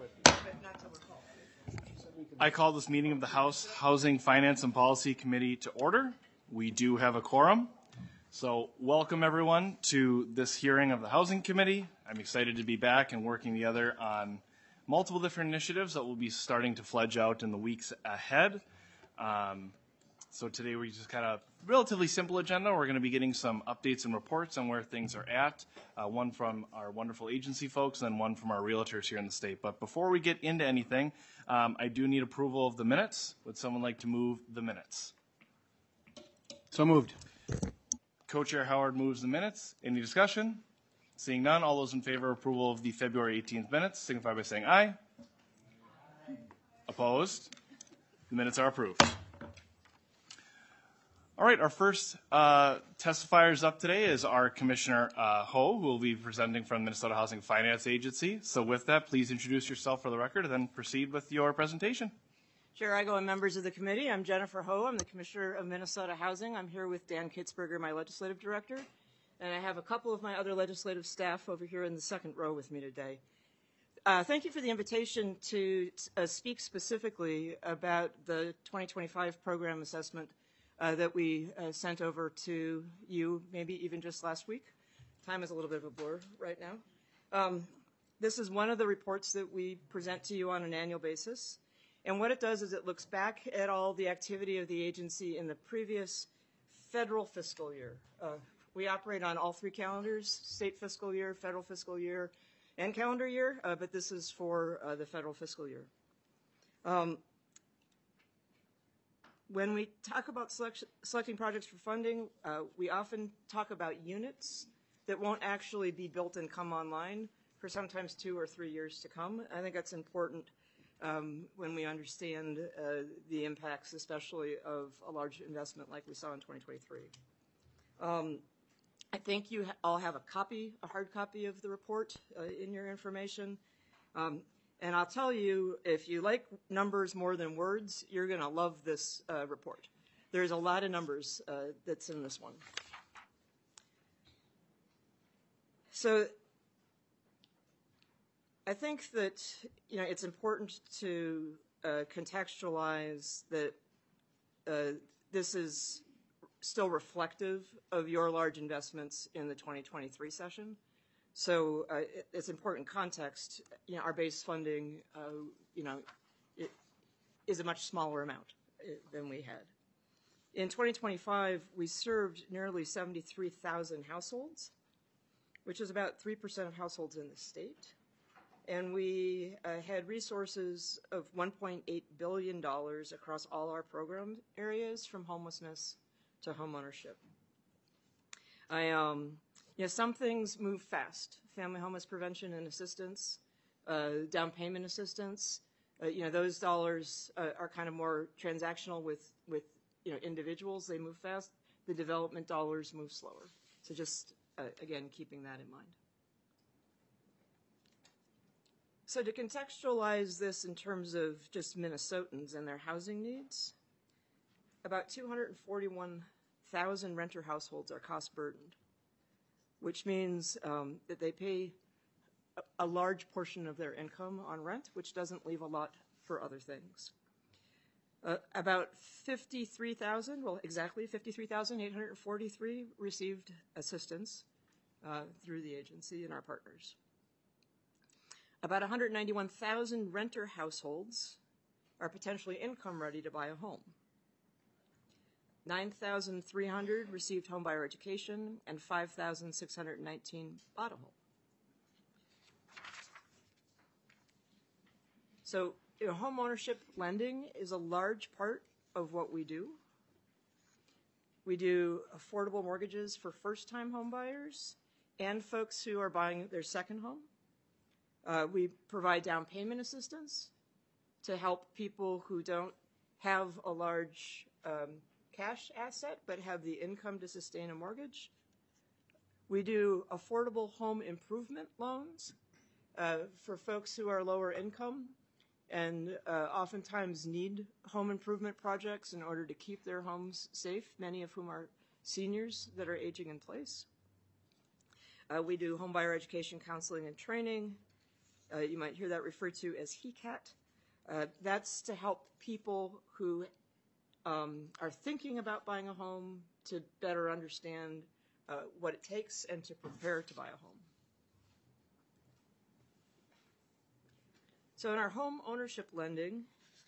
I call this meeting of the House Housing, Finance, and Policy Committee to order. We do have a quorum. So welcome everyone to this hearing of the Housing Committee. I'm excited to be back and working together on multiple different initiatives that will be starting to fledge out in the weeks ahead. So today we just got a relatively simple agenda. We're going to be getting some updates and reports on where things are at, one from our wonderful agency folks and one from our realtors here in the state. But before we get into anything, I do need approval of the minutes. Would someone like to move the minutes? So moved. Co-Chair Howard moves the minutes. Any discussion? Seeing none, all those in favor of approval of the February 18th minutes signify by saying aye. Opposed? The minutes are approved. All right, our first testifiers up today is our Commissioner Ho, who will be presenting from Minnesota Housing Finance Agency. So with that, please introduce yourself for the record and then proceed with your presentation. Chair Igo and members of the committee, I'm Jennifer Ho. I'm the Commissioner of Minnesota Housing. I'm here with Dan Kitzberger, my legislative director, and I have a couple of my other legislative staff over here in the second row with me today. Thank you for the invitation to speak specifically about the 2025 program assessment that we sent over to you, maybe even just last week. Time is a little bit of a blur right now. This is one of the reports that we present to you on an annual basis. And what it does is it looks back at all the activity of the agency in the previous federal fiscal year. We operate on all three calendars, state fiscal year, federal fiscal year, and calendar year, but this is for the federal fiscal year. When we talk about selecting projects for funding, we often talk about units that won't actually be built and come online for sometimes 2 or 3 years to come. I think that's important when we understand the impacts, especially of a large investment like we saw in 2023. I think you all have a hard copy of the report in your information. And I'll tell you, if you like numbers more than words, you're going to love this report. There's a lot of numbers that's in this one. So I think that it's important to contextualize that this is still reflective of your large investments in the 2023 session. So it's important context. Our base funding, it is a much smaller amount than we had. In 2025, we served nearly 73,000 households, which is about 3% of households in the state. And we had resources of $1.8 billion across all our program areas, from homelessness to homeownership. Some things move fast. Family homeless prevention and assistance, down payment assistance. Those dollars are kind of more transactional with individuals. They move fast. The development dollars move slower. So just, again, keeping that in mind. So to contextualize this in terms of just Minnesotans and their housing needs, about 241,000 renter households are cost burdened, which means that they pay a large portion of their income on rent, which doesn't leave a lot for other things. About 53,000, well, exactly 53,843 received assistance through the agency and our partners. About 191,000 renter households are potentially income ready to buy a home. 9,300 received homebuyer education, and 5,619 bought a home. So, home ownership lending is a large part of what we do. We do affordable mortgages for first-time homebuyers and folks who are buying their second home. We provide down payment assistance to help people who don't have a large cash asset but have the income to sustain a mortgage. We do affordable home improvement loans for folks who are lower income and oftentimes need home improvement projects in order to keep their homes safe, many of whom are seniors that are aging in place. We do homebuyer education, counseling, and training. You might hear that referred to as HECAT. That's to help people who are thinking about buying a home to better understand what it takes and to prepare to buy a home. So in our home ownership lending,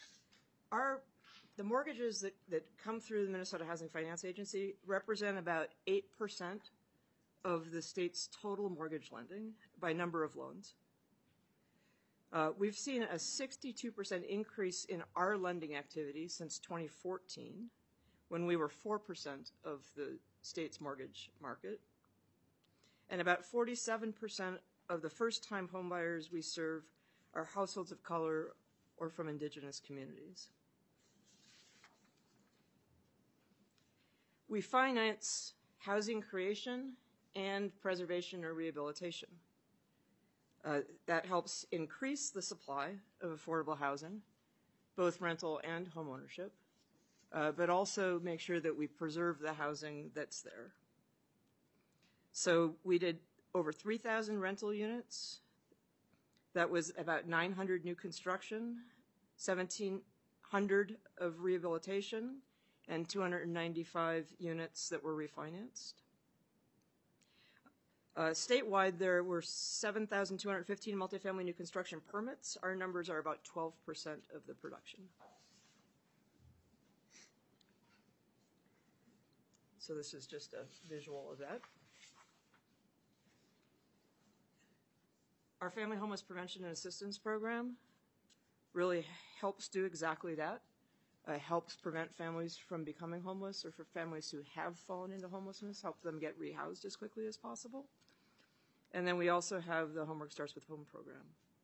the mortgages that come through the Minnesota Housing Finance Agency represent about 8% of the state's total mortgage lending by number of loans. We've seen a 62% increase in our lending activity since 2014, when we were 4% of the state's mortgage market. And about 47% of the first-time homebuyers we serve are households of color or from indigenous communities. We finance housing creation and preservation or rehabilitation. That helps increase the supply of affordable housing, both rental and homeownership, but also make sure that we preserve the housing that's there. So we did over 3,000 rental units. That was about 900 new construction, 1,700 of rehabilitation, and 295 units that were refinanced. Statewide, there were 7,215 multifamily new construction permits. Our numbers are about 12% of the production. So this is just a visual of that. Our Family Homeless Prevention and Assistance Program really helps do exactly that. Helps prevent families from becoming homeless, or for families who have fallen into homelessness, help them get rehoused as quickly as possible. And then we also have the Homework Starts with Home program.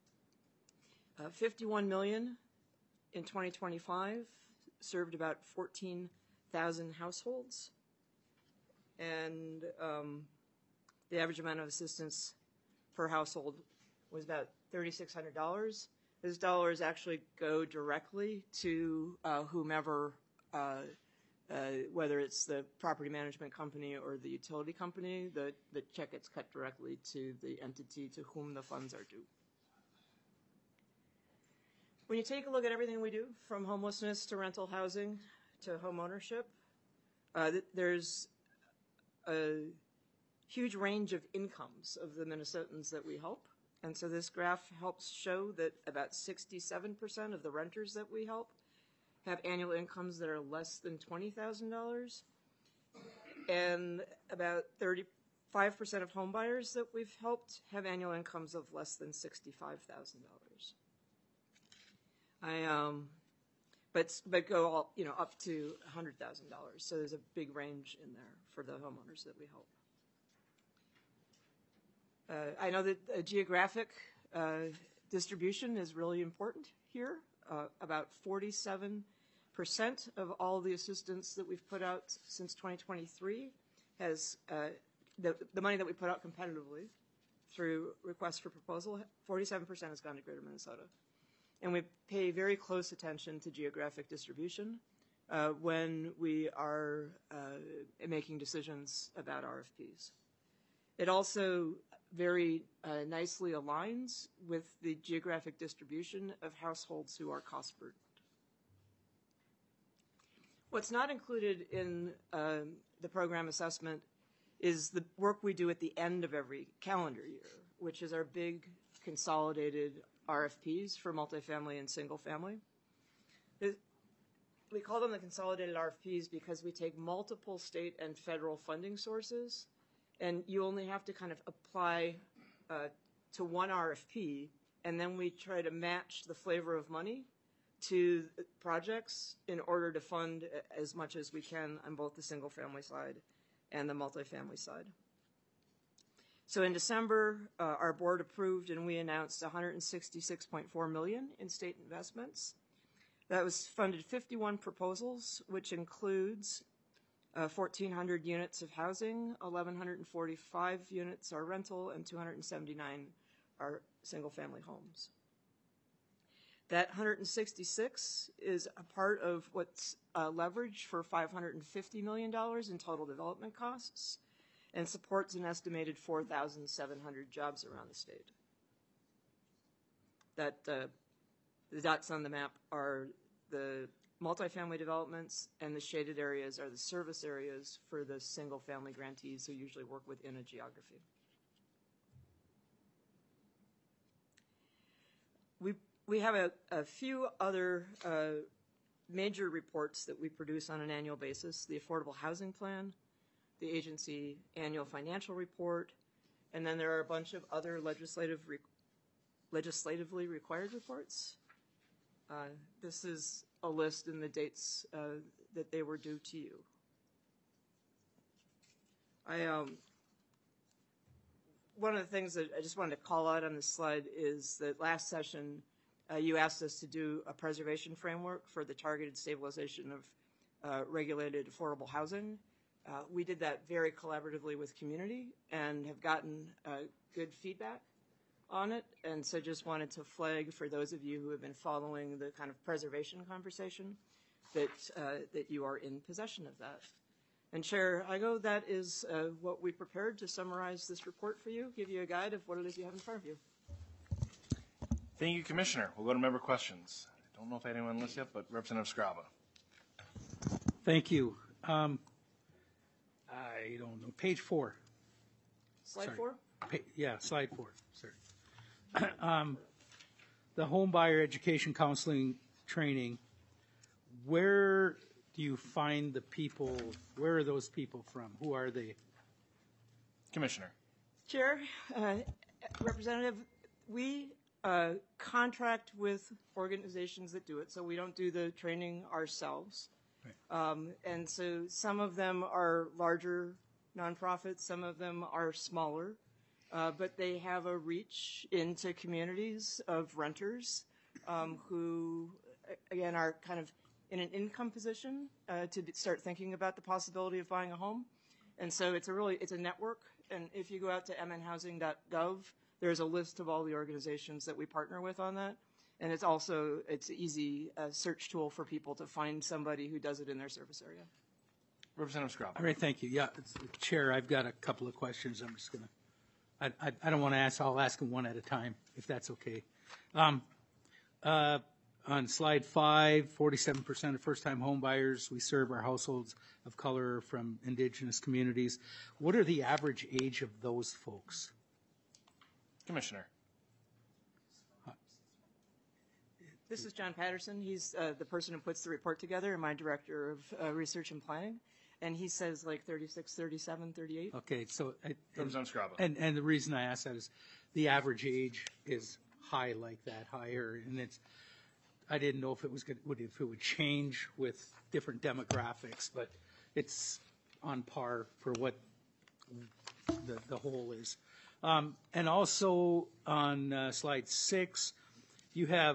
$51 million in 2025 served about 14,000 households. And the average amount of assistance per household was about $3,600. Those dollars actually go directly to whomever, whether it's the property management company or the utility company. The check gets cut directly to the entity to whom the funds are due. When you take a look at everything we do, from homelessness to rental housing to home ownership, there's a huge range of incomes of the Minnesotans that we help. And so this graph helps show that about 67% of the renters that we help have annual incomes that are less than $20,000. And about 35% of home buyers that we've helped have annual incomes of less than $65,000. But go all, up to $100,000. So there's a big range in there for the homeowners that we help. I know that a geographic distribution is really important here. About 47% of all the assistance that we've put out since 2023 has the money that we put out competitively through requests for proposal, 47% has gone to Greater Minnesota. And we pay very close attention to geographic distribution when we are making decisions about RFPs. It also very nicely aligns with the geographic distribution of households who are cost burdened. What's not included in the program assessment is the work we do at the end of every calendar year, which is our big consolidated RFPs for multifamily and single family. We call them the consolidated RFPs because we take multiple state and federal funding sources, and you only have to kind of apply to one RFP, and then we try to match the flavor of money to projects in order to fund as much as we can on both the single family side and the multifamily side. So in December, our board approved and we announced $166.4 million in state investments. That was funded 51 proposals, which includes 1,400 units of housing, 1,145 units are rental, and 279 are single-family homes. That 166 is a part of what's leveraged for $550 million in total development costs and supports an estimated 4,700 jobs around the state. That the dots on the map are the multifamily developments, and the shaded areas are the service areas for the single-family grantees who usually work within a geography. We have a few other major reports that we produce on an annual basis: the Affordable Housing Plan, the agency annual financial report, and then there are a bunch of other legislatively required reports. This is a list and the dates that they were due to you. One of the things that I just wanted to call out on this slide is that last session you asked us to do a preservation framework for the targeted stabilization of regulated affordable housing. We did that very collaboratively with community and have gotten good feedback on it, and so just wanted to flag for those of you who have been following the kind of preservation conversation that you are in possession of that. And Chair Igo, that is what we prepared to summarize this report for you, give you a guide of what it is you have in front of you. Thank you, Commissioner. We'll go to member questions. I don't know if anyone on the list yet, but Representative Scraba. Thank you. I don't know. Page 4. Slide Sorry. 4? Yeah, slide 4. Sorry. The home buyer education counseling training, where do you find the people? Where are those people from? Who are they? Commissioner. Chair, Representative, we contract with organizations that do it, so we don't do the training ourselves. Right. And so some of them are larger nonprofits, some of them are smaller, but they have a reach into communities of renters who, again, are kind of in an income position to start thinking about the possibility of buying a home. And so it's a network. And if you go out to mnhousing.gov, there's a list of all the organizations that we partner with on that. And it's an easy search tool for people to find somebody who does it in their service area. Representative Scraba. All right, thank you. Yeah, Chair, I've got a couple of questions. I'm just going to, I don't want to ask, I'll ask them one at a time, if that's okay. On slide 5, 47% of first-time home buyers we serve are households of color from indigenous communities. What are the average age of those folks? Commissioner. This is John Patterson. He's the person who puts the report together and my director of research and planning. And he says like 36, 37, 38. Okay, so Representative Scraba. And the reason I ask that is the average age is high like that, higher, and I didn't know if it was good, if it would change with different demographics, but it's on par for what the whole is. And also on slide 6, you have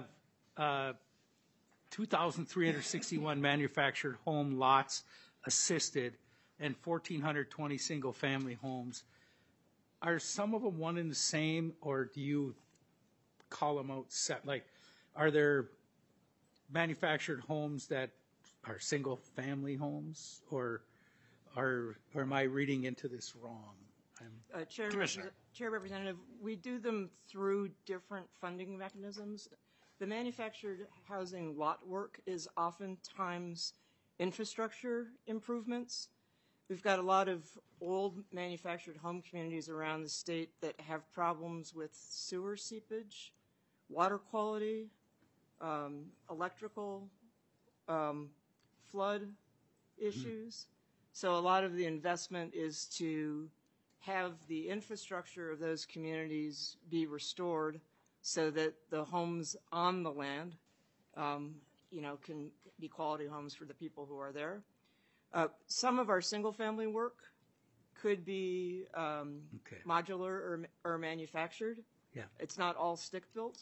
2,361 manufactured home lots assisted and 1,420 single-family homes. Are some of them one and the same, or do you call them out set? Like, are there manufactured homes that are single-family homes, or am I reading into this wrong? Chair Representative, we do them through different funding mechanisms. The manufactured housing lot work is oftentimes infrastructure improvements. We've got a lot of old manufactured home communities around the state that have problems with sewer seepage, water quality, electrical, flood issues. So a lot of the investment is to have the infrastructure of those communities be restored so that the homes on the land, can be quality homes for the people who are there. Some of our single-family work could be modular or manufactured. Yeah. It's not all stick-built,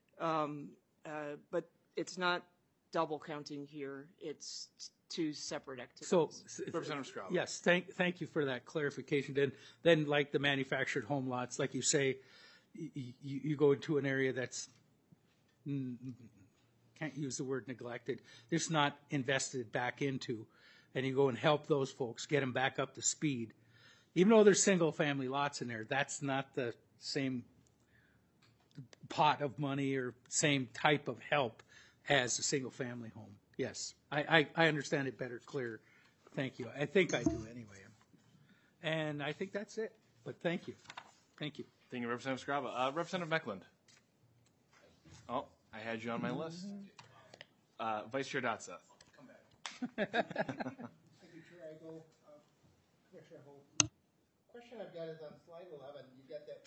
but it's not double counting here. It's two separate activities. So, Representative Scraba. yes, thank you for that clarification. Then, like the manufactured home lots, like you say, you go into an area that's can't use the word neglected. It's not invested back into, and you go and help those folks get them back up to speed. Even though there's single-family lots in there, that's not the same pot of money or same type of help as a single-family home. Yes, I understand it better, clear. Thank you. I think I do anyway. And I think that's it. But thank you. Thank you. Thank you, Representative Scraba. Representative Meckland. Oh, I had you on my list. Vice Chair Dotseth. Come back. Thank you, Chair. I go, Commissioner Hope. Question I've got is on slide 11. You've got that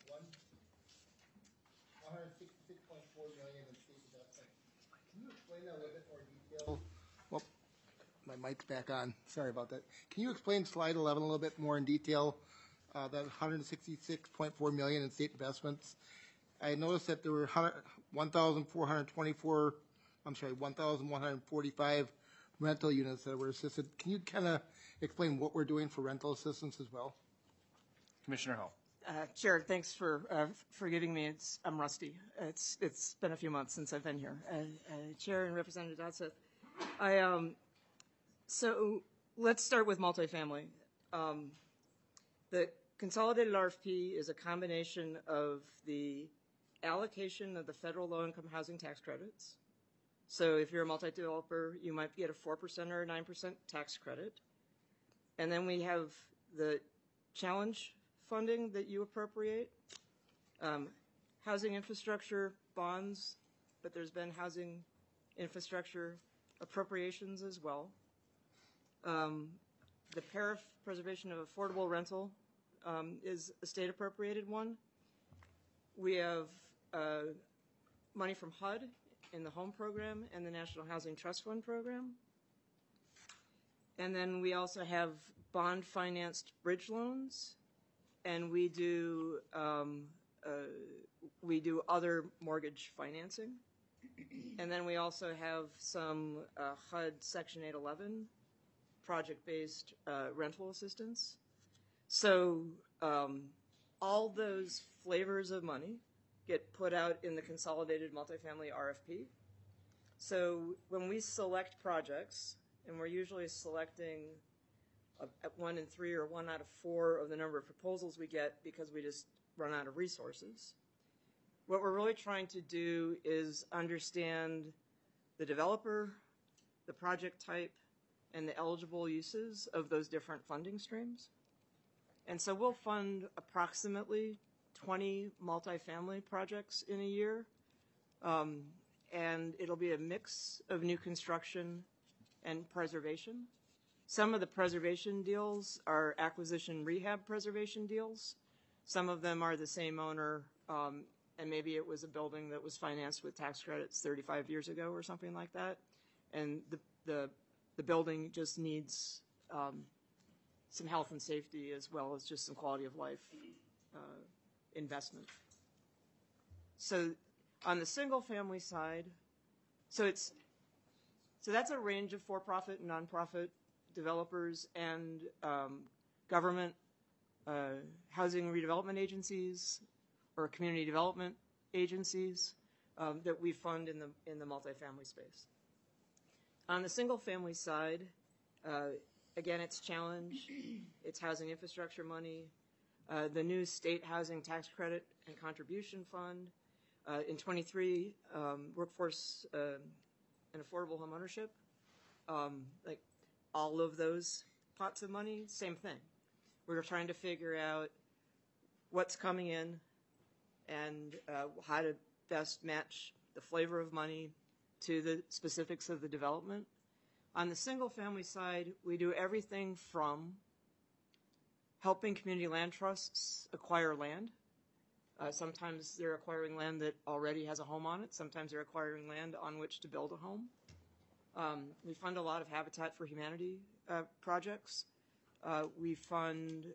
166.4 million in state investment. Can you explain that a little bit more detail? Well, my mic's back on. Sorry about that. Can you explain slide 11 a little bit more in detail? That 166.4 million in state investments. I noticed that there were 1,145 rental units that were assisted. Can you kind of explain what we're doing for rental assistance as well? Commissioner Ho. Chair, thanks for forgiving me. I'm rusty. It's been a few months since I've been here. Chair and Representative Dotseth, so let's start with multifamily. The consolidated RFP is a combination of the allocation of the federal low-income housing tax credits. So if you're a multi-developer, you might get a 4% or a 9% tax credit. And then we have the challenge funding that you appropriate, housing infrastructure bonds, but there's been housing infrastructure appropriations as well. The PARIF, Preservation of Affordable Rental, is a state appropriated one. We have money from HUD in the home program and the National Housing Trust Fund program. And then we also have bond financed bridge loans, and we do other mortgage financing. And then we also have some HUD Section 811 project-based rental assistance. So all those flavors of money get put out in the consolidated multifamily RFP. So when we select projects, and we're usually selecting 1 in 3 or 1 out of 4 of the number of proposals we get because we just run out of resources, what we're really trying to do is understand the developer, the project type, and the eligible uses of those different funding streams. And so we'll fund approximately 20 multifamily projects in a year, and it'll be a mix of new construction and preservation. Some of the preservation deals are acquisition rehab preservation deals. Some of them are the same owner, and maybe it was a building that was financed with tax credits 35 years ago or something like that, and the building just needs some health and safety as well as just some quality of life investment. So on the single family side, so that's a range of for-profit and nonprofit developers and government housing redevelopment agencies or community development agencies that we fund in the multifamily space. On the single family side, again, it's challenge, it's housing infrastructure money, the new state housing tax credit and contribution fund. In 23, workforce and affordable home ownership, like all of those pots of money, same thing. We're trying to figure out what's coming in and how to best match the flavor of money to the specifics of the development. On the single family side, we do everything from helping community land trusts acquire land. Sometimes they're acquiring land that already has a home on it. Sometimes they're acquiring land on which to build a home. We fund a lot of Habitat for Humanity projects. We fund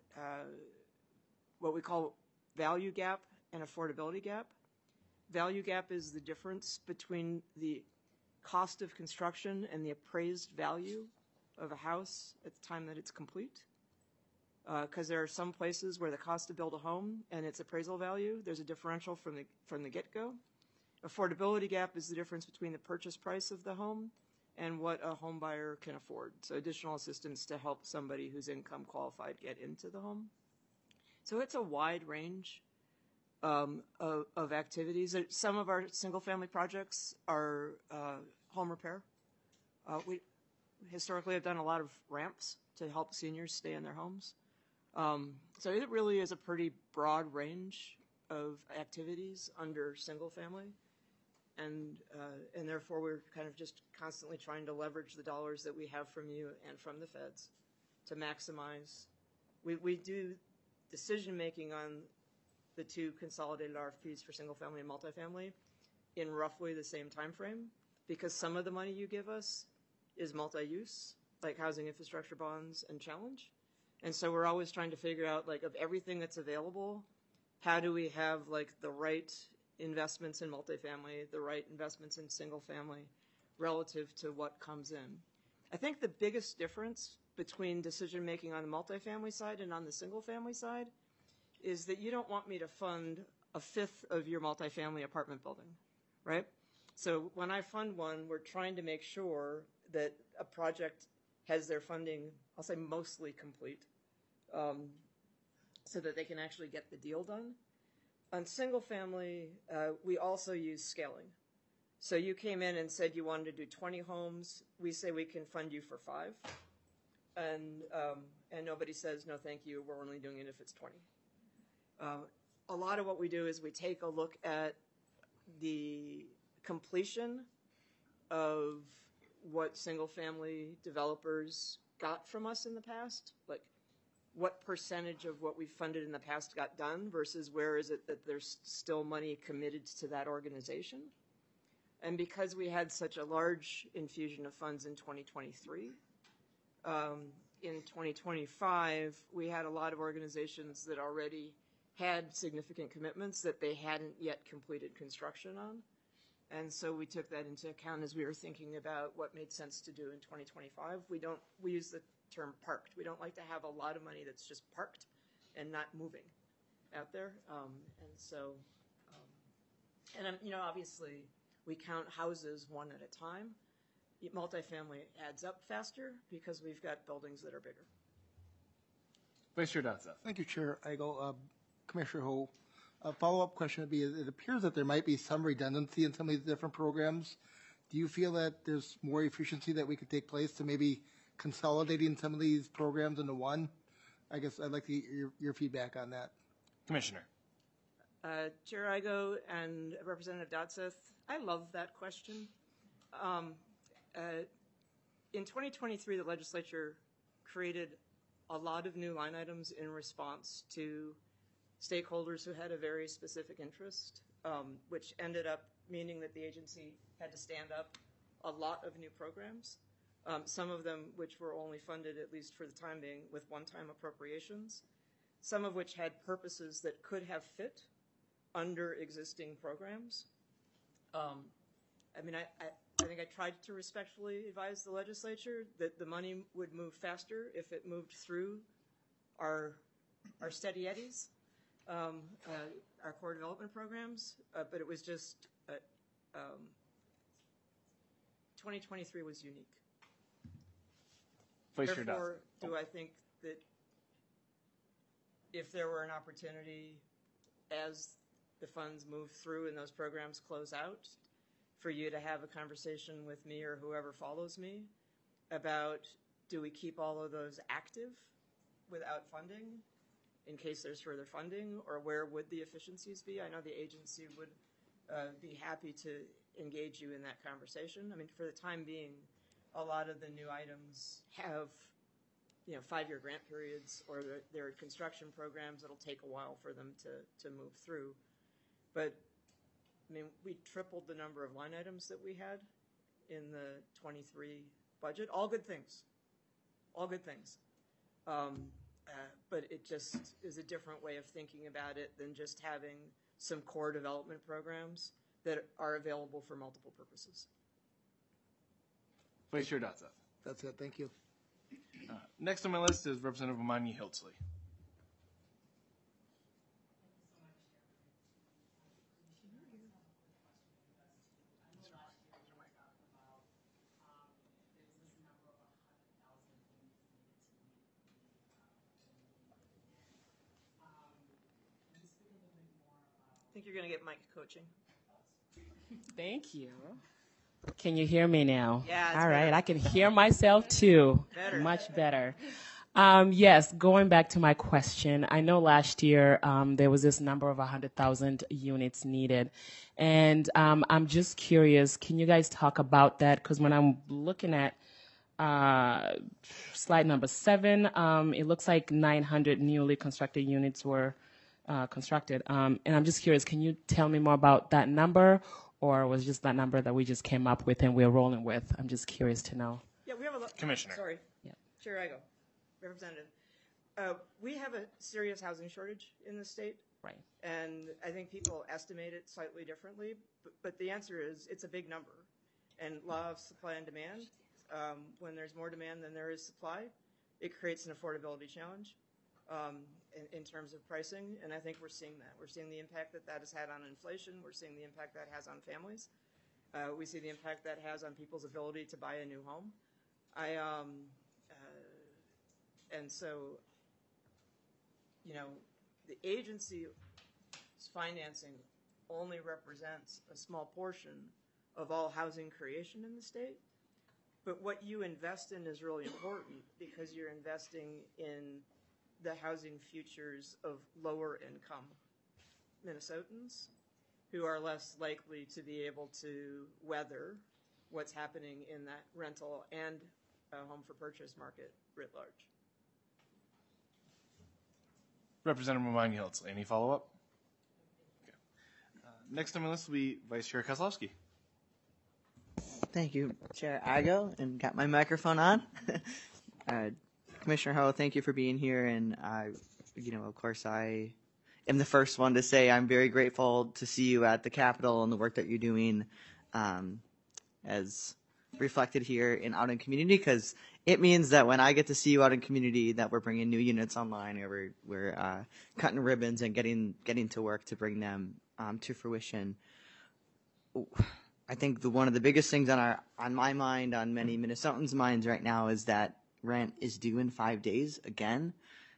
what we call value gap and affordability gap. Value gap is the difference between the cost of construction and the appraised value of a house at the time that it's complete. Because there are some places where the cost to build a home and its appraisal value, there's a differential from the get-go. Affordability gap is the difference between the purchase price of the home and what a home buyer can afford. So additional assistance to help somebody who's income qualified get into the home. So it's a wide range of activities. Some of our single-family projects are home repair. We historically have done a lot of ramps to help seniors stay in their homes. So it really is a pretty broad range of activities under single-family. And therefore, we're kind of just constantly trying to leverage the dollars that we have from you and from the feds to maximize. We do decision-making on the two consolidated RFPs for single-family and multifamily in roughly the same time frame, because some of the money you give us is multi-use, like housing infrastructure bonds and challenge. And so we're always trying to figure out, like, of everything that's available, how do we have, like, the right investments in multifamily, the right investments in single family relative to what comes in. I think the biggest difference between decision making on the multifamily side and on the single family side is that you don't want me to fund a fifth of your multifamily apartment building, right? So when I fund one, we're trying to make sure that a project has their funding, I'll say mostly complete, so that they can actually get the deal done. On single family, we also use scaling. So you came in and said you wanted to do 20 homes. We say we can fund you for 5. And nobody says, no, thank you, we're only doing it if it's 20. A lot of what we do is we take a look at the completion of what single family developers got from us in the past, like what percentage of what we funded in the past got done versus where is it that there's still money committed to that organization. And because we had such a large infusion of funds in 2023, in 2025, we had a lot of organizations that already had significant commitments that they hadn't yet completed construction on. And so we took that into account as we were thinking about what made sense to do in 2025. We use the term parked. We don't like to have a lot of money that's just parked and not moving out there. Obviously we count houses one at a time. Multifamily adds up faster because we've got buildings that are bigger. Vice Chair Dotson. Thank you, Chair Igo. Commissioner Ho, a follow-up question would be, it appears that there might be some redundancy in some of these different programs. Do you feel that there's more efficiency that we could take place to maybe consolidating some of these programs into one? I guess I'd like to get your feedback on that. Commissioner. Chair Igo and Representative Dotseth, I love that question. In 2023, the legislature created a lot of new line items in response to stakeholders who had a very specific interest, which ended up meaning that the agency had to stand up a lot of new programs, some of them which were only funded, at least for the time being, with one-time appropriations, some of which had purposes that could have fit under existing programs. I think I tried to respectfully advise the legislature that the money would move faster if it moved through our steady eddies, our core development programs, but it was just 2023 was unique. Therefore, do I think that if there were an opportunity as the funds move through and those programs close out, for you to have a conversation with me or whoever follows me about, do we keep all of those active without funding in case there's further funding, or where would the efficiencies be? I know the agency would be happy to engage you in that conversation. I mean, for the time being, a lot of the new items have 5-year grant periods, or they're construction programs that'll take a while for them to move through. But I mean, we tripled the number of line items that we had in the 23 budget. All good things. All good things. But it just is a different way of thinking about it than just having some core development programs that are available for multiple purposes. Vice Chair Dotson. That's it. Thank you. Next on my list is Representative Omani Hiltsley. think you're going to get Mike coaching. Thank you. Can you hear me now? Yeah, it's All right. better. I can hear myself too. Better. Much better. Yes, going back to my question, I know last year there was this number of 100,000 units needed. And I'm just curious, can you guys talk about that? Because when I'm looking at slide number 7, it looks like 900 newly constructed units were constructed. And I'm just curious, can you tell me more about that number? Or was it just that number that we just came up with and we're rolling with? I'm just curious to know. Yeah, we have a Commissioner. Sorry. Yeah. Chair Igo, Representative. We have a serious housing shortage in the state, Right. and I think people estimate it slightly differently. But the answer is it's a big number, and law of supply and demand. When there's more demand than there is supply, it creates an affordability challenge in terms of pricing, and I think we're seeing that. We're seeing the impact that has had on inflation. We're seeing the impact that has on families. We see the impact that has on people's ability to buy a new home. And so, you know, the agency's financing only represents a small portion of all housing creation in the state. But what you invest in is really important because you're investing in the housing futures of lower income Minnesotans who are less likely to be able to weather what's happening in that rental and home for purchase market writ large. Representative Romagna-Hiltz, any follow-up? Okay. Next on my list will be Vice Chair Kozlowski. Thank you, Chair Igo, and got my microphone on. Commissioner Ho, thank you for being here, and of course, I am the first one to say I'm very grateful to see you at the Capitol and the work that you're doing, as reflected here in out in community, because it means that when I get to see you out in community, that we're bringing new units online, or we're cutting ribbons and getting to work to bring them to fruition. I think one of the biggest things on my mind, on many Minnesotans' minds right now, is that rent is due in 5 days again,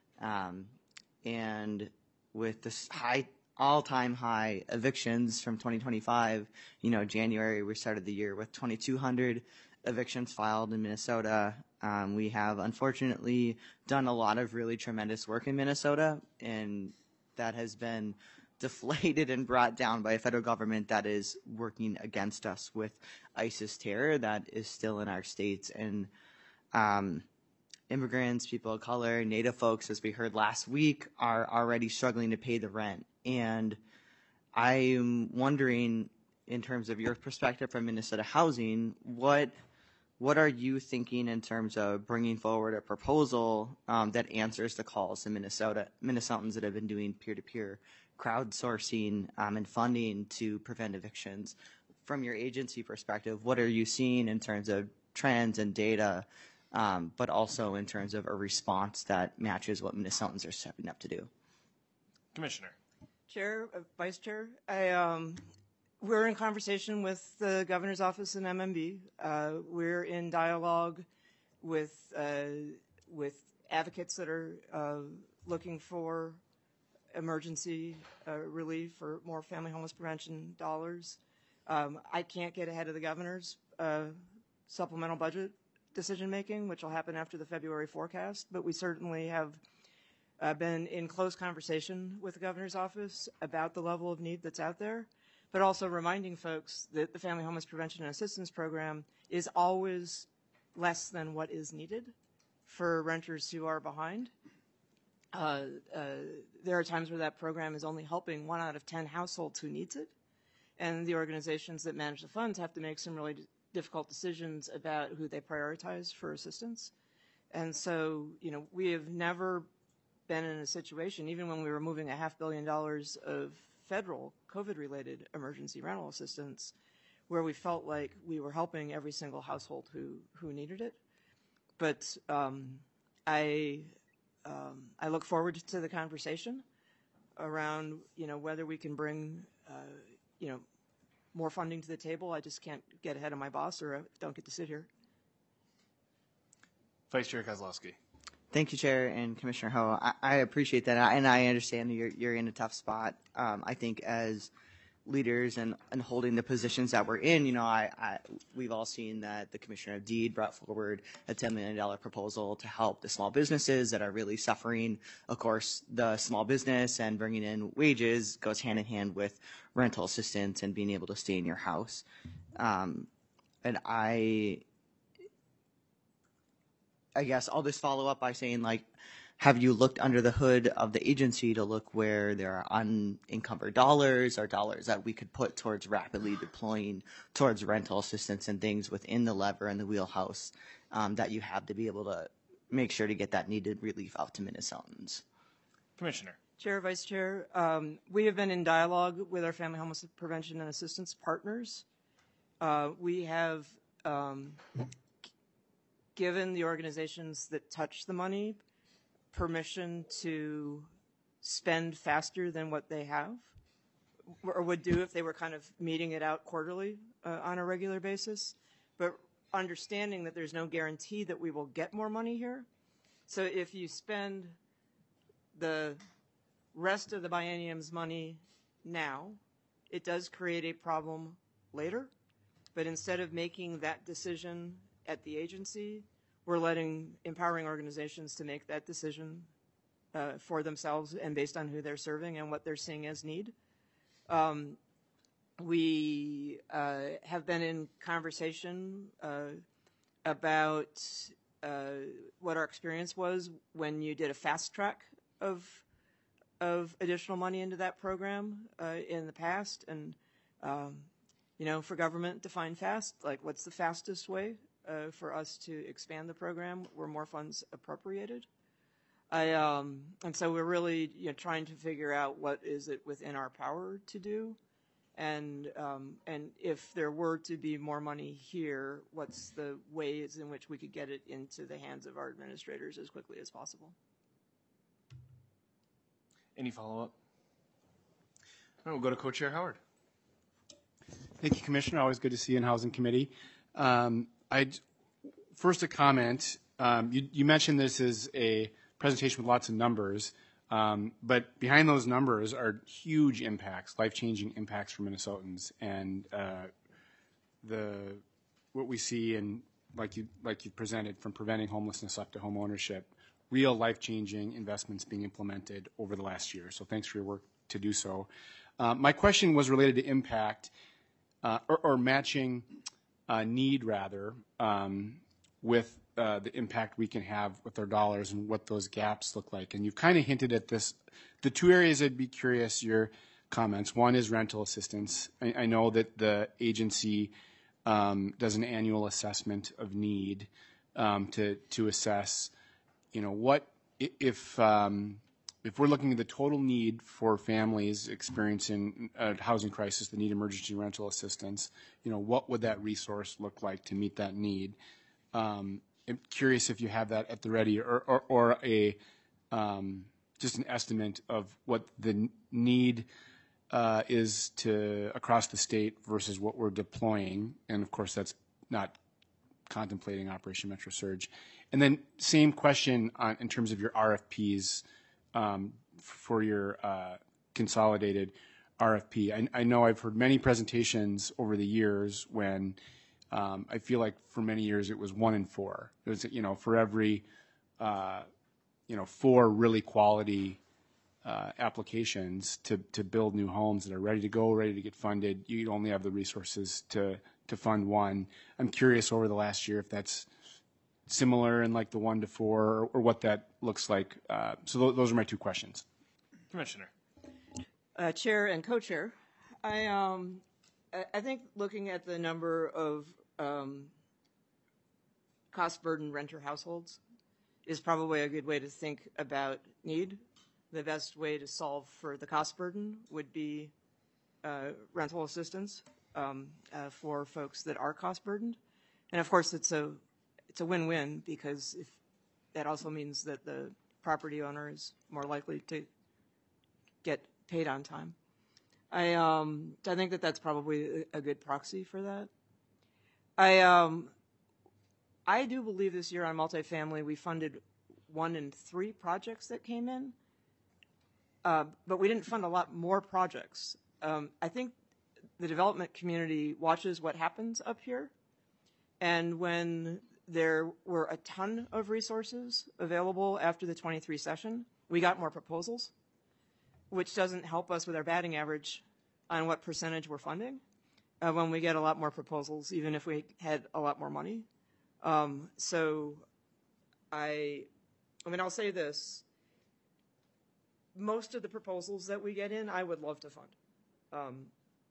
and with this all-time high evictions from 2025, January we started the year with 2,200 evictions filed in Minnesota. We have unfortunately done a lot of really tremendous work in Minnesota, and that has been deflated and brought down by a federal government that is working against us with ISIS terror that is still in our states. And immigrants, people of color, Native folks, as we heard last week, are already struggling to pay the rent. And I'm wondering, in terms of your perspective from Minnesota Housing, what are you thinking in terms of bringing forward a proposal that answers the calls in Minnesotans that have been doing peer-to-peer crowdsourcing and funding to prevent evictions? From your agency perspective, what are you seeing in terms of trends and data, but also in terms of a response that matches what Minnesotans are stepping up to do? Commissioner. Chair, Vice Chair, we're in conversation with the governor's office and MMB. We're in dialogue with advocates that are looking for emergency relief or more family homeless prevention dollars. I can't get ahead of the governor's supplemental budget decision making, which will happen after the February forecast, but we certainly have been in close conversation with the governor's office about the level of need that's out there, but also reminding folks that the Family Homeless Prevention and Assistance Program is always less than what is needed for renters who are behind. There are times where that program is only helping 1 out of 10 households who needs it, and the organizations that manage the funds have to make some really difficult decisions about who they prioritize for assistance. And so, we have never been in a situation, even when we were moving $500 million of federal COVID-related emergency rental assistance, where we felt like we were helping every single household who needed it. But I look forward to the conversation around, whether we can bring, more funding to the table. I just can't get ahead of my boss, or I don't get to sit here. Vice Chair Kozlowski. Thank you, Chair and Commissioner Ho. I appreciate that, and I understand you're in a tough spot. I think as leaders and holding the positions that we're in, we've all seen that the Commissioner of Deed brought forward a $10 million proposal to help the small businesses that are really suffering. Of course, the small business and bringing in wages goes hand in hand with rental assistance and being able to stay in your house. And I guess I'll just follow up by saying, have you looked under the hood of the agency to look where there are unencumbered dollars or dollars that we could put towards rapidly deploying towards rental assistance and things within the lever and the wheelhouse that you have to be able to make sure to get that needed relief out to Minnesotans? Commissioner. Chair, Vice Chair, we have been in dialogue with our family homelessness prevention and assistance partners. We have given the organizations that touch the money permission to spend faster than what they have or would do if they were kind of meeting it out quarterly on a regular basis, but understanding that there's no guarantee that we will get more money here. So if you spend the rest of the biennium's money now, it does create a problem later, but instead of making that decision at the agency, we're empowering organizations to make that decision for themselves and based on who they're serving and what they're seeing as need. We have been in conversation about what our experience was when you did a fast track of additional money into that program in the past, and for government to find fast, what's the fastest way for us to expand the program where more funds appropriated? And so we're really trying to figure out what is it within our power to do, and if there were to be more money here, what's the ways in which we could get it into the hands of our administrators as quickly as possible? Any follow-up? All right, we'll go to Co-Chair Howard. Thank you, Commissioner. Always good to see you in Housing Committee. First a comment. You mentioned this is a presentation with lots of numbers, but behind those numbers are huge impacts, life-changing impacts for Minnesotans, and what we see, and like you presented, from preventing homelessness up to home ownership, real life-changing investments being implemented over the last year. So thanks for your work to do so. My question was related to impact or matching need, rather, with the impact we can have with our dollars and what those gaps look like. And you've kind of hinted at this. The two areas I'd be curious your comments. One is rental assistance. I know that the agency does an annual assessment of need to assess, what if we're looking at the total need for families experiencing a housing crisis that need emergency rental assistance, what would that resource look like to meet that need? I'm curious if you have that at the ready, or a just an estimate of what the need is across the state versus what we're deploying, and of course that's not contemplating Operation Metro Surge. And then same question in terms of your RFPs for your consolidated RFP. I know I've heard many presentations over the years when I feel like for many years it was 1 in 4. It was, for every 4 really quality applications to build new homes that are ready to go, ready to get funded, you only have the resources to fund 1. I'm curious over the last year if that's similar in like the 1 to 4 or what that looks like. So those are my 2 questions. Commissioner. Chair and co-chair, I think looking at the number of cost burden renter households is probably a good way to think about need. The best way to solve for the cost burden would be rental assistance for folks that are cost burdened. And of course it's a win-win, because if that also means that the property owner is more likely to get paid on time. I think that that's probably a good proxy for that. I do believe this year on multifamily we funded 1 in 3 projects that came in, but we didn't fund a lot more projects. I think the development community watches what happens up here, and when there were a ton of resources available after the 23 session, we got more proposals, which doesn't help us with our batting average on what percentage we're funding when we get a lot more proposals, even if we had a lot more money. So I mean, I'll say this. Most of the proposals that we get in, I would love to fund.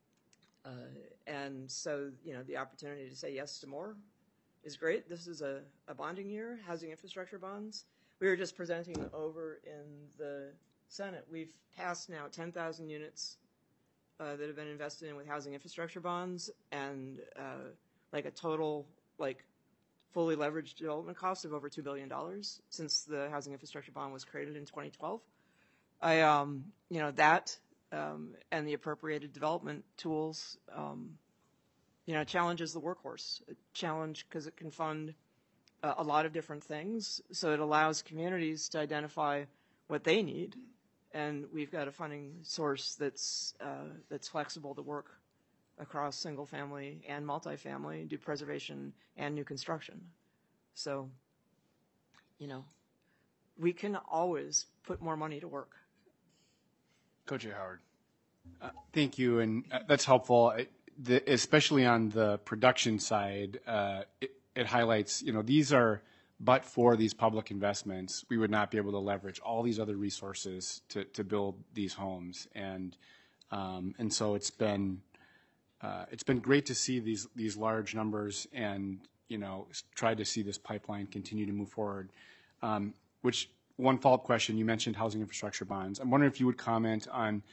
And so, you know, the opportunity to say yes to more is great. This is a bonding year, housing infrastructure bonds. We were just presenting over in the Senate. We've passed now 10,000 units that have been invested in with housing infrastructure bonds, and like a total, like, fully leveraged development cost of over $2 billion since the housing infrastructure bond was created in 2012. You know, that and the appropriated development tools, you know, challenges the workhorse. A challenge because it can fund a lot of different things, so it allows communities to identify what they need, and we've got a funding source that's flexible to work across single family and multifamily, do preservation and new construction. So, you know, we can always put more money to work. Co-Chair Howard. Thank you, and that's helpful. Especially on the production side, it highlights, you know, these are, but for these public investments, we would not be able to leverage all these other resources to build these homes, and so it's been great to see these large numbers, and, you know, try to see this pipeline continue to move forward. Which, one follow-up question, you mentioned housing infrastructure bonds. I'm wondering if you would comment on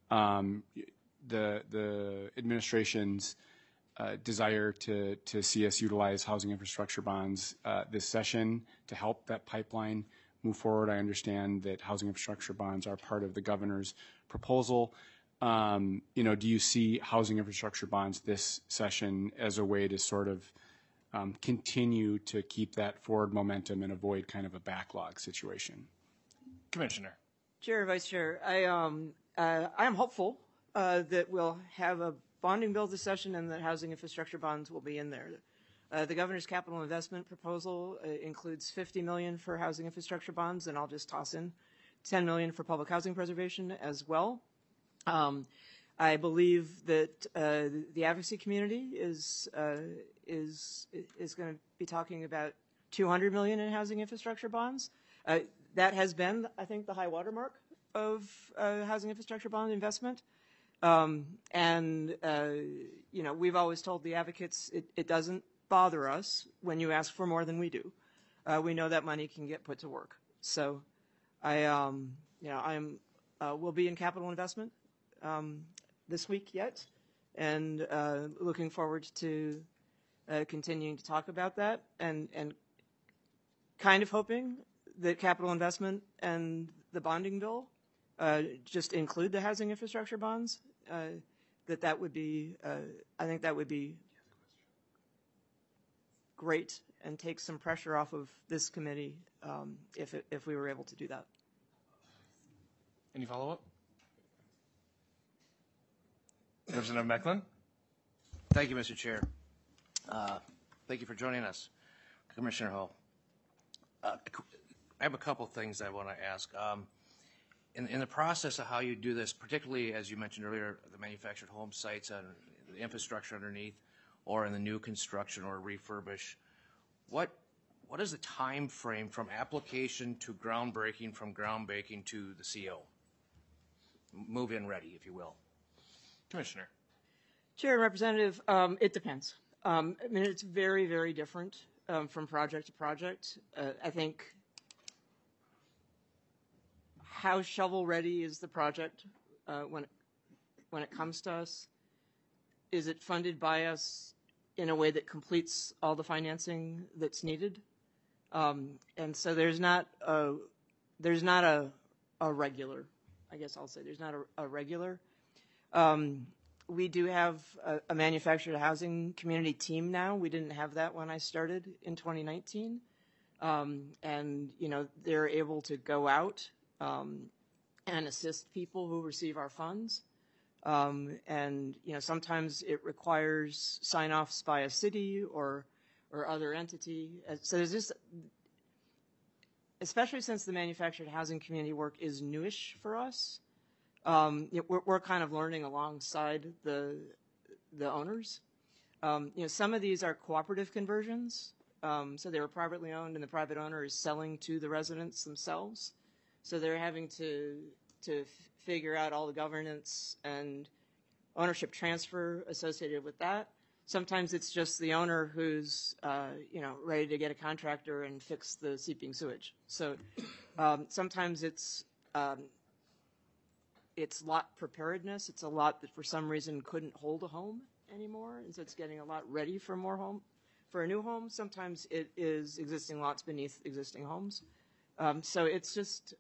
the administration's desire to see us utilize housing infrastructure bonds this session to help that pipeline move forward. I understand that housing infrastructure bonds are part of the governor's proposal. You know, do you see housing infrastructure bonds this session as a way to sort of continue to keep that forward momentum and avoid kind of a backlog situation? Commissioner. Chair, Vice Chair, I am hopeful that we'll have a bonding bill this session and that housing infrastructure bonds will be in there. The governor's capital investment proposal includes $50 million for housing infrastructure bonds, and I'll just toss in $10 million for public housing preservation as well. I believe that the advocacy community is going to be talking about $200 million in housing infrastructure bonds. That has been, I think, the high watermark of housing infrastructure bond investment. And you know, we've always told the advocates it doesn't bother us when you ask for more than we do. We know that money can get put to work. So you know, we'll be in capital investment this week yet, and looking forward to continuing to talk about that, and kind of hoping that capital investment and the bonding bill just include the housing infrastructure bonds. That would be, I think that would be great and take some pressure off of this committee if we were able to do that. Any follow-up? Representative Mecklin. Thank you, Mr. Chair. Thank you for joining us, Commissioner Ho. I have a couple things I want to ask. In the process of how you do this, particularly as you mentioned earlier, the manufactured home sites and the infrastructure underneath, or in the new construction or refurbish, what is the time frame from application to groundbreaking, from groundbreaking to the CO? Move-in ready, if you will. Commissioner. Chair and Representative, it depends. I mean, it's very, very different from project to project. I think how shovel-ready is the project when it comes to us? Is it funded by us in a way that completes all the financing that's needed? And so there's not a regular. I guess I'll say there's not a regular. We do have a manufactured housing community team now. We didn't have that when I started in 2019. And, you know, they're able to go out and assist people who receive our funds. And, you know, sometimes it requires sign-offs by a city or other entity. So there's just, especially since the manufactured housing community work is newish for us, we're kind of learning alongside the owners. You know, some of these are cooperative conversions. So they were privately owned, and the private owner is selling to the residents themselves. So they're having to figure out all the governance and ownership transfer associated with that. Sometimes it's just the owner who's, you know, ready to get a contractor and fix the seeping sewage. So sometimes it's lot preparedness. It's a lot that for some reason couldn't hold a home anymore, and so it's getting a lot ready for for a new home. Sometimes it is existing lots beneath existing homes. So it's just,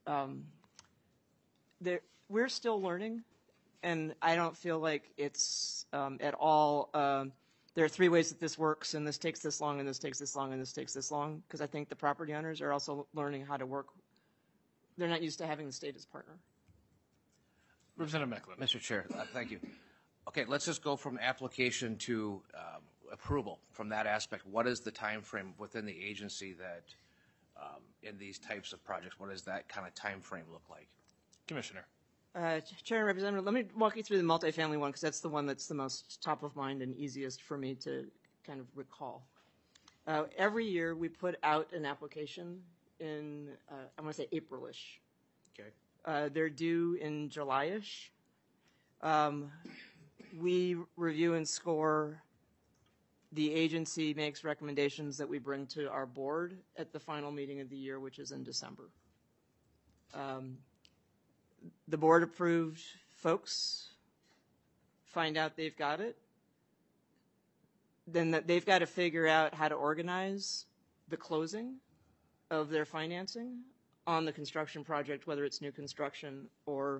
we're still learning, and I don't feel like it's at all, there are 3 ways that this works, and this takes this long, and this takes this long, and this takes this long, because I think the property owners are also learning how to work. They're not used to having the state as partner. Representative Mecklen. Mr. Chair, thank you. Okay, let's just go from application to approval from that aspect. What is the time frame within the agency that in these types of projects, what does that kind of time frame look like? Commissioner. Chair and Representative, let me walk you through the multifamily one, because that's the one that's the most top of mind and easiest for me to kind of recall. Every year we put out an application in, I want to say April-ish. Okay. They're due in July-ish. We review and score. The agency makes recommendations that we bring to our board at the final meeting of the year, which is in December. The board approved folks find out they've got it. Then they've got to figure out how to organize the closing of their financing on the construction project, whether it's new construction or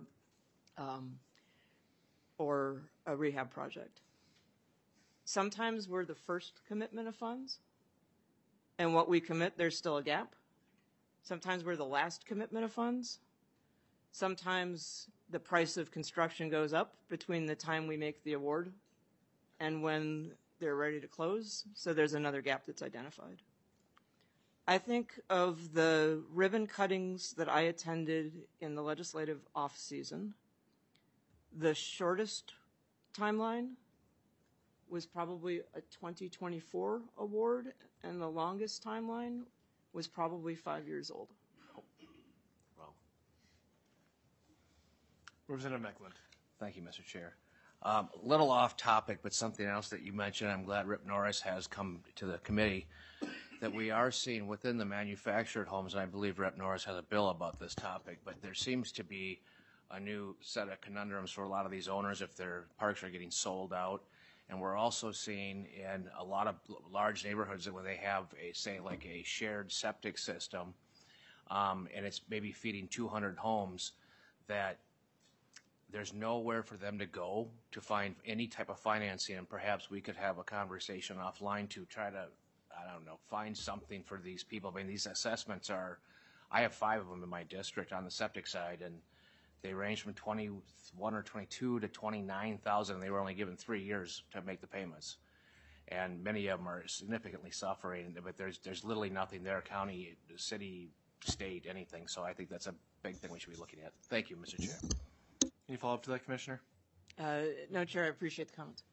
a rehab project. Sometimes we're the first commitment of funds, and what we commit, there's still a gap. Sometimes we're the last commitment of funds. Sometimes the price of construction goes up between the time we make the award and when they're ready to close, so there's another gap that's identified. I think of the ribbon cuttings that I attended in the legislative off-season, the shortest timeline was probably a 2024 award, and the longest timeline was probably 5 years old. Well, Representative Mecklen. thank you, Mr. Chair. Little off topic, but something else that you mentioned, I'm glad Rip Norris has come to the committee, that we are seeing within the manufactured homes, and I believe Rep. Norris has a bill about this topic, but there seems to be a new set of conundrums for a lot of these owners if their parks are getting sold out. And we're also seeing in a lot of large neighborhoods that where they have a, say, like a shared septic system, and it's maybe feeding 200 homes, that there's nowhere for them to go to find any type of financing, and perhaps we could have a conversation offline to try to, I don't know, find something for these people. I mean, these assessments are, I have 5 of them in my district on the septic side, and they range from 21 or 22 to 29,000. They were only given 3 years to make the payments, and many of them are significantly suffering. But there's literally nothing there, county, city, state, anything. So I think that's a big thing we should be looking at. Thank you, Mr. Chair. Any follow-up to that, Commissioner? No, Chair, I appreciate the comments.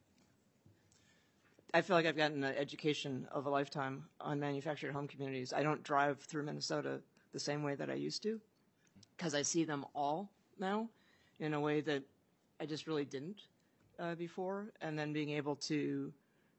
I feel like I've gotten an education of a lifetime on manufactured home communities. I don't drive through Minnesota the same way that I used to, because I see them all now in a way that I just really didn't before. And then being able to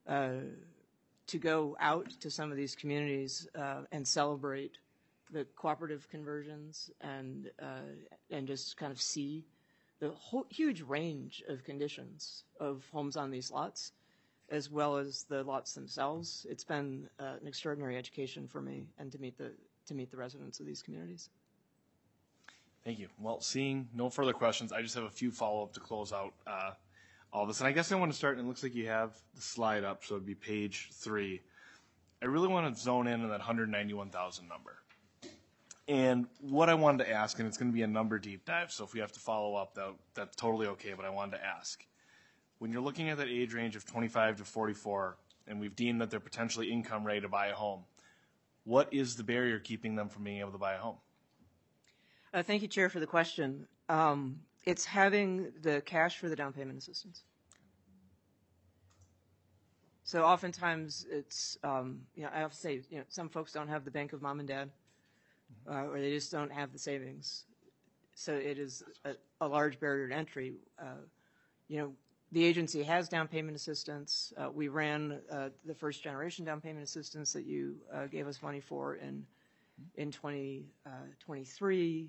go out to some of these communities and celebrate the cooperative conversions and just kind of see the whole huge range of conditions of homes on these lots, as well as the lots themselves. It's been an extraordinary education for me, and to meet the residents of these communities. Thank you. Well, seeing no further questions, I just have a few follow-up to close out all this. And I guess I want to start, and it looks like you have the slide up, so it'd be page 3. I really want to zone in on that 191,000 number. And what I wanted to ask, and it's going to be a number deep dive, so if we have to follow up, that's totally okay, but I wanted to ask. When you're looking at that age range of 25 to 44, and we've deemed that they're potentially income ready to buy a home, what is the barrier keeping them from being able to buy a home? Thank you, Chair, for the question. It's having the cash for the down payment assistance. So oftentimes it's, I have to say, some folks don't have the bank of mom and dad, or they just don't have the savings. So it is a large barrier to entry. The agency has down payment assistance. We ran the first generation down payment assistance that you gave us money for in 2023.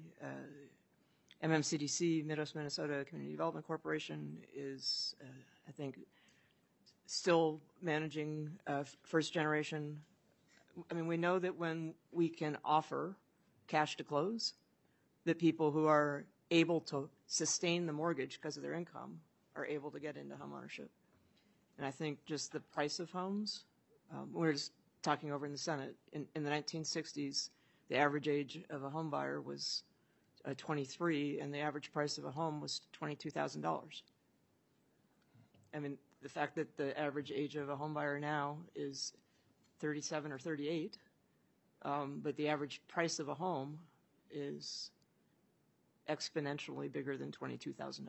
MMCDC, Midwest Minnesota Community Development Corporation, is, I think, still managing first generation. I mean, we know that when we can offer cash to close, that people who are able to sustain the mortgage because of their income are able to get into home ownership. And I think just the price of homes, we were just talking over in the Senate, in the 1960s, the average age of a home buyer was 23, and the average price of a home was $22,000. I mean, the fact that the average age of a home buyer now is 37 or 38, but the average price of a home is exponentially bigger than $22,000.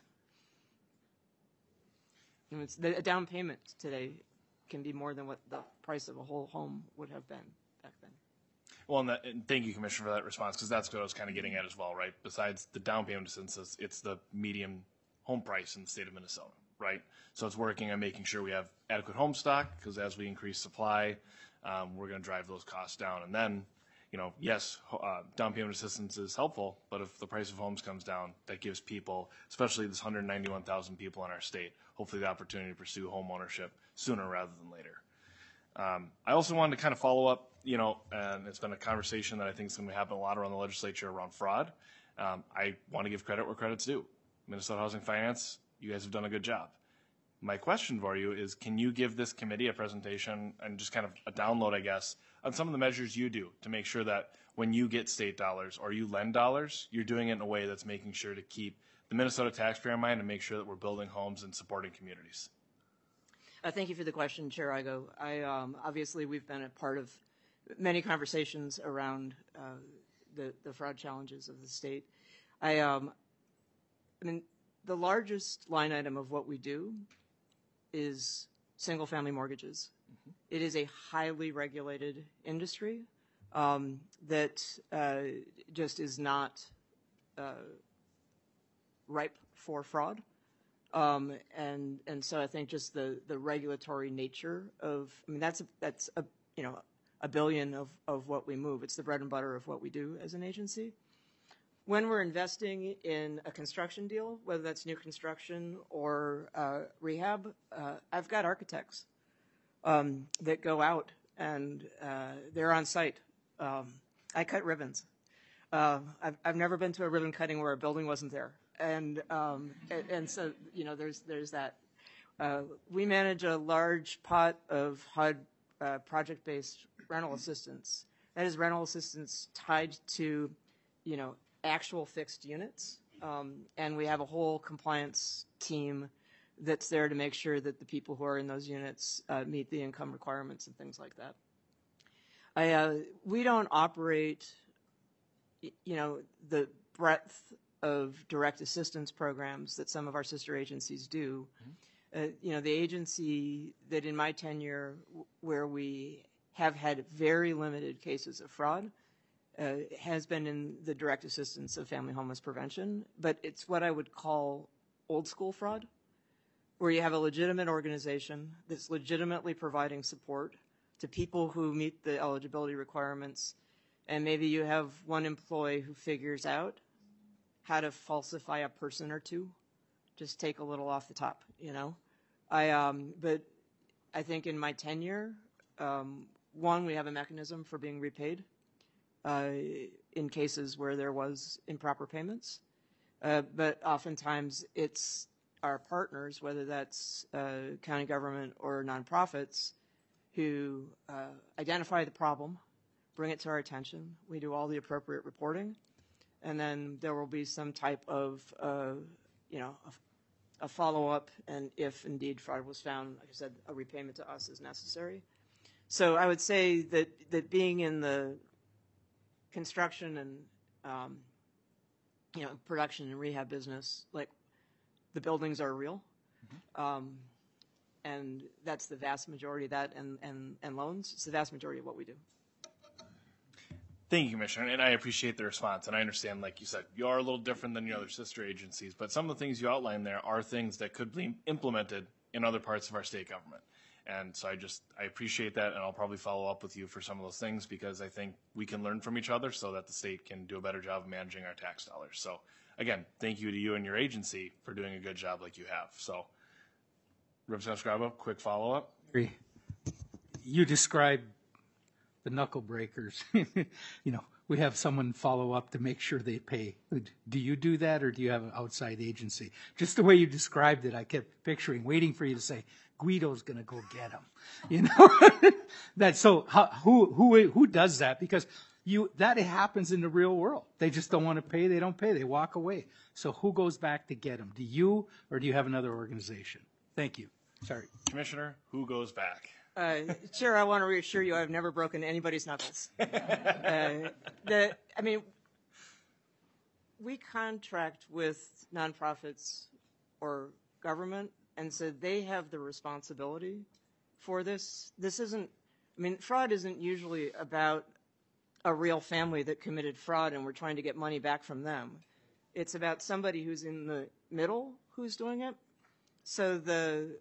The down payment today can be more than what the price of a whole home would have been back then. Well, and thank you, Commissioner, for that response, because that's what I was kind of getting at as well, right? Besides the down payment assistance, it's the median home price in the state of Minnesota, right? So it's working on making sure we have adequate home stock, because as we increase supply, we're going to drive those costs down. And then, yes, down payment assistance is helpful, but if the price of homes comes down, that gives people, especially this 191,000 people in our state, hopefully the opportunity to pursue home ownership sooner rather than later. I also wanted to kind of follow up, and it's been a conversation that I think is going to happen a lot around the legislature around fraud. I want to give credit where credit's due. Minnesota Housing Finance, you guys have done a good job. My question for you is, can you give this committee a presentation and just kind of a download, I guess, on some of the measures you do to make sure that when you get state dollars or you lend dollars, you're doing it in a way that's making sure to keep the Minnesota taxpayer in mind and make sure that we're building homes and supporting communities? Thank you for the question, Chair Igo. Obviously, we've been a part of many conversations around the fraud challenges of the state. I mean, the largest line item of what we do is single-family mortgages. Mm-hmm. It is a highly regulated industry that just is not ripe for fraud. And so I think just the regulatory nature of, I mean, that's a billion of what we move. It's the bread and butter of what we do as an agency. When we're investing in a construction deal, whether that's new construction or rehab, I've got architects that go out and they're on site. I cut ribbons. I've never been to a ribbon cutting where a building wasn't there. And so, there's that. We manage a large pot of HUD project-based rental assistance. That is rental assistance tied to, actual fixed units. And we have a whole compliance team that's there to make sure that the people who are in those units meet the income requirements and things like that. We don't operate, the breadth of direct assistance programs that some of our sister agencies do. Mm-hmm. The agency that in my tenure, where we have had very limited cases of fraud, has been in the direct assistance of family homeless prevention, but it's what I would call old school fraud, where you have a legitimate organization that's legitimately providing support to people who meet the eligibility requirements, and maybe you have one employee who figures out how to falsify a person or two. Just take a little off the top, But I think in my tenure, one, we have a mechanism for being repaid in cases where there was improper payments. But oftentimes it's our partners, whether that's county government or nonprofits, who identify the problem, bring it to our attention. We do all the appropriate reporting, and then there will be some type of, a follow-up, and if indeed fraud was found, like I said, a repayment to us is necessary. So I would say that being in the construction and production and rehab business, like the buildings are real, and that's the vast majority of that, and loans. It's the vast majority of what we do. Thank you, Commissioner, and I appreciate the response. And I understand, like you said, you are a little different than your other sister agencies, but some of the things you outlined there are things that could be implemented in other parts of our state government. And so I appreciate that, and I'll probably follow up with you for some of those things because I think we can learn from each other so that the state can do a better job of managing our tax dollars. So again, thank you to you and your agency for doing a good job like you have. So Representative Scrabo, quick follow-up. You described the knuckle breakers. We have someone follow up to make sure they pay. Do you do that, or do you have an outside agency? Just the way you described it, I kept picturing, waiting for you to say, Guido's going to go get him. That so who does that? Because that happens in the real world. They just don't want to pay. They don't pay. They walk away. So who goes back to get them? Do you, or do you have another organization? Thank you. Sorry, Commissioner, who goes back? Chair, I want to reassure you I've never broken anybody's knuckles. We contract with nonprofits or government, and so they have the responsibility for this. Fraud isn't usually about a real family that committed fraud and we're trying to get money back from them. It's about somebody who's in the middle who's doing it. So the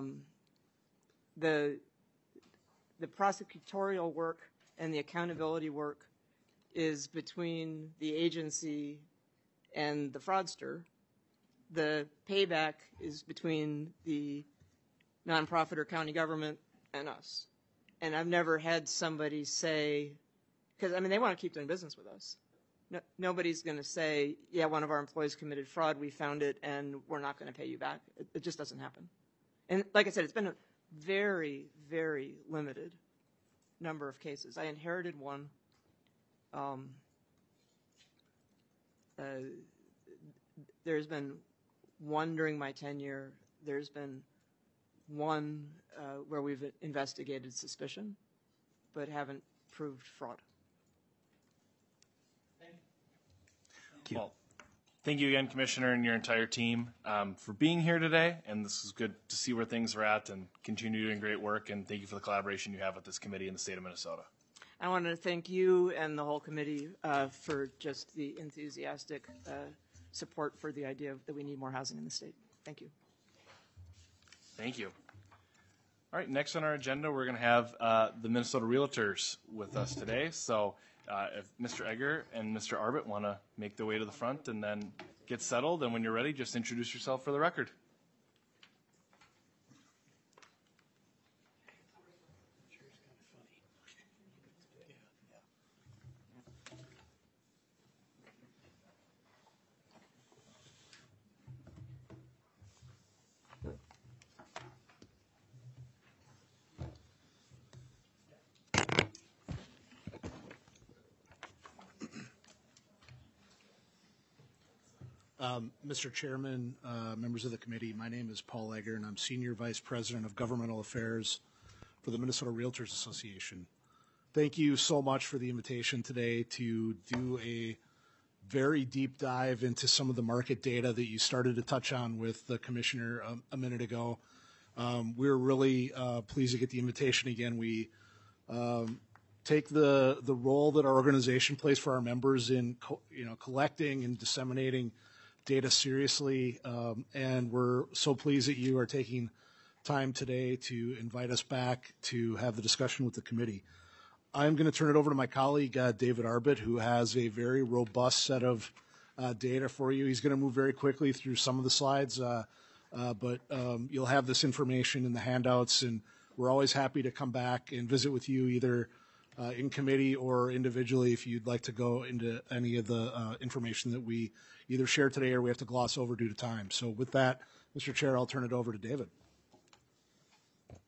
prosecutorial work and the accountability work is between the agency and the fraudster. The payback is between the nonprofit or county government and us. And I've never had somebody say, because they want to keep doing business with us. No, nobody's going to say, yeah, one of our employees committed fraud, we found it, and we're not going to pay you back. It just doesn't happen. And like I said, it's been a very, very limited number of cases. I inherited one. There's been one during my tenure. There's been one where we've investigated suspicion, but haven't proved fraud. Well, thank you again, Commissioner, and your entire team for being here today. And this is good to see where things are at and continue doing great work. And thank you for the collaboration you have with this committee in the state of Minnesota. I want to thank you and the whole committee for just the enthusiastic support for the idea that we need more housing in the state. Thank you. Thank you. All right, next on our agenda, we're going to have the Minnesota Realtors with us today. So if Mr. Egger and Mr. Arbit want to make their way to the front and then get settled, and when you're ready, just introduce yourself for the record. Mr. Chairman, members of the committee, my name is Paul Egger, and I'm Senior Vice President of Governmental Affairs for the Minnesota Realtors Association. Thank you so much for the invitation today to do a very deep dive into some of the market data that you started to touch on with the Commissioner a minute ago. We're really pleased to get the invitation again. We take the role that our organization plays for our members in collecting and disseminating data seriously, and we're so pleased that you are taking time today to invite us back to have the discussion with the committee. I'm going to turn it over to my colleague, David Arbit, who has a very robust set of data for you. He's going to move very quickly through some of the slides, but you'll have this information in the handouts, and we're always happy to come back and visit with you either in committee or individually if you'd like to go into any of the information that we either share today or we have to gloss over due to time. So with that, Mr. Chair, I'll turn it over to David.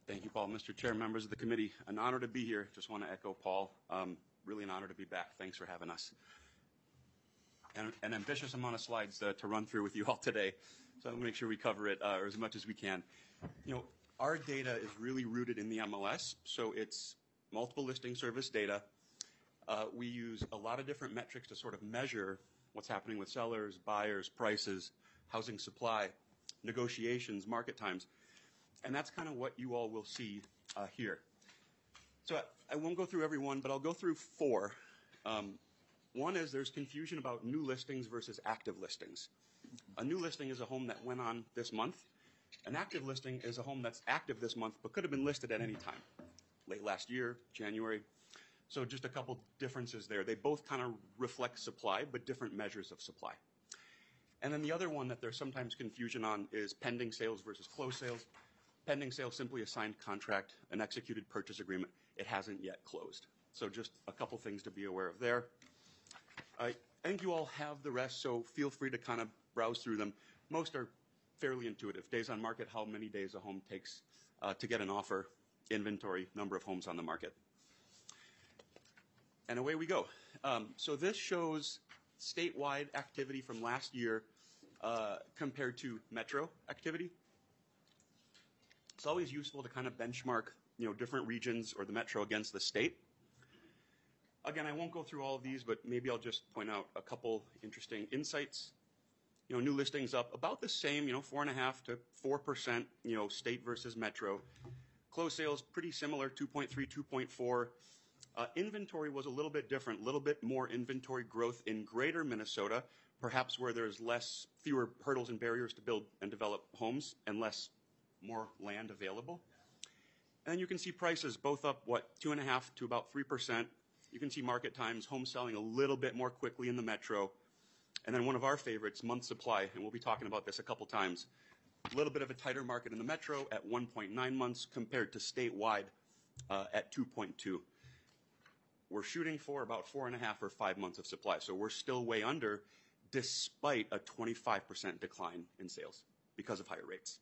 Thank you, Paul. Mr. Chair, members of the committee, an honor to be here. Just want to echo Paul. Really an honor to be back. Thanks for having us. And an ambitious amount of slides to run through with you all today. So I'll make sure we cover it or as much as we can. You know, our data is really rooted in the MLS. So it's multiple listing service data. We use a lot of different metrics to sort of measure what's happening with sellers, buyers, prices, housing supply, negotiations, market times. And that's kind of what you all will see here. So I won't go through every one, but I'll go through four. One is there's confusion about new listings versus active listings. A new listing is a home that went on this month. An active listing is a home that's active this month but could have been listed at any time, late last year, January. So just a couple differences there. They both kind of reflect supply, but different measures of supply. And then the other one that there's sometimes confusion on is pending sales versus closed sales. Pending sale, simply a signed contract, an executed purchase agreement. It hasn't yet closed. So just a couple things to be aware of there. I think you all have the rest, so feel free to kind of browse through them. Most are fairly intuitive. Days on market, how many days a home takes to get an offer, inventory, number of homes on the market. And away we go. So this shows statewide activity from last year compared to metro activity. It's always useful to kind of benchmark, you know, different regions or the metro against the state. Again, I won't go through all of these, but maybe I'll just point out a couple interesting insights. You know, new listings up about the same, you know, 4.5% to 4%, you know, state versus metro. Closed sales pretty similar, 2.3, 2.4. Inventory was a little bit different, a little bit more inventory growth in greater Minnesota, perhaps where there's fewer hurdles and barriers to build and develop homes and more land available. And then you can see prices both up, 2.5% to about 3%. You can see market times, home selling a little bit more quickly in the metro. And then one of our favorites, month supply, and we'll be talking about this a couple times. A little bit of a tighter market in the metro at 1.9 months compared to statewide at 2.2. We're shooting for about 4.5 or 5 months of supply. So we're still way under despite a 25% decline in sales because of higher rates.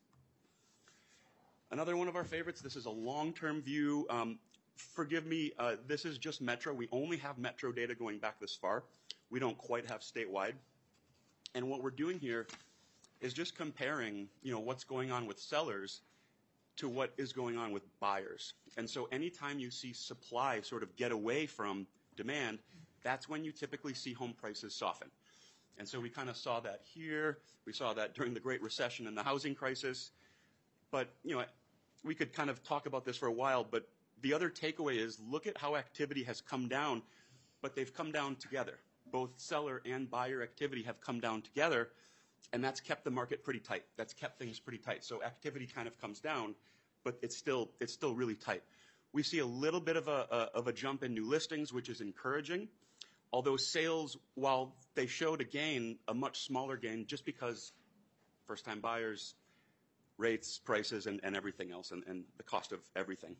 Another one of our favorites, this is a long-term view. Forgive me, this is just metro. We only have metro data going back this far. We don't quite have statewide. And what we're doing here is just comparing, you know, what's going on with sellers to what is going on with buyers. And so anytime you see supply sort of get away from demand, that's when you typically see home prices soften. And so we kind of saw that here. We saw that during the Great Recession and the housing crisis. But, you know, we could kind of talk about this for a while, but the other takeaway is look at how activity has come down, but they've come down together. Both seller and buyer activity have come down together, and that's kept the market pretty tight. That's kept things pretty tight. So activity kind of comes down, but it's still really tight. We see a little bit of a jump in new listings, which is encouraging, although sales, while they showed a much smaller gain just because first-time buyers, rates, prices, and everything else, and the cost of everything.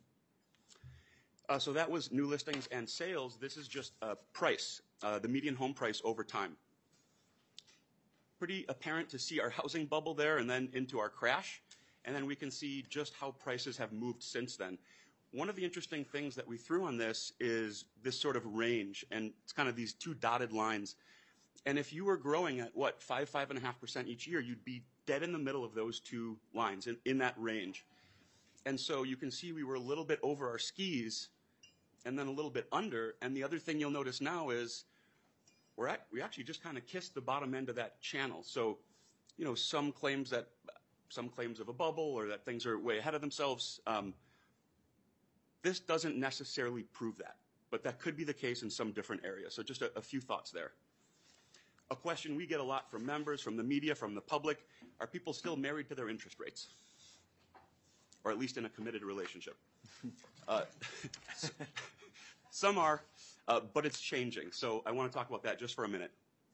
So that was new listings and sales. This is just price, the median home price over time. Pretty apparent to see our housing bubble there and then into our crash. And then we can see just how prices have moved since then. One of the interesting things that we threw on this is this sort of range, and it's kind of these two dotted lines. And if you were growing at, 5.5% each year, you'd be dead in the middle of those two lines in that range. And so you can see we were a little bit over our skis and then a little bit under. And the other thing you'll notice now is we actually just kind of kissed the bottom end of that channel. So, you know, some claims of a bubble or that things are way ahead of themselves. This doesn't necessarily prove that, but that could be the case in some different areas. So just a few thoughts there. A question we get a lot from members, from the media, from the public, are people still married to their interest rates? Or at least in a committed relationship? Some are, but it's changing. So I want to talk about that just for a minute.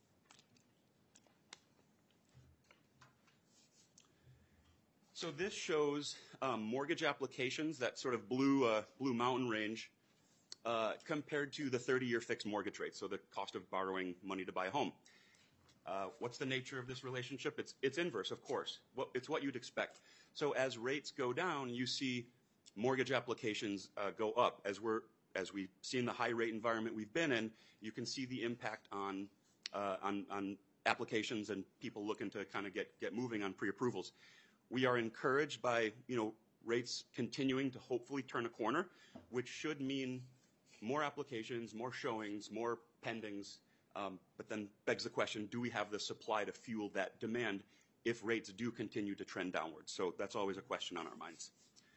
So this shows mortgage applications, that sort of blue mountain range, compared to the 30-year fixed mortgage rate, so the cost of borrowing money to buy a home. What's the nature of this relationship? It's inverse, of course. It's what you'd expect. So as rates go down, you see mortgage applications go up. As we've seen the high rate environment we've been in, you can see the impact on applications and people looking to kind of get moving on pre-approvals. We are encouraged by, rates continuing to hopefully turn a corner, which should mean more applications, more showings, more pendings, but then begs the question, do we have the supply to fuel that demand if rates do continue to trend downwards? So that's always a question on our minds.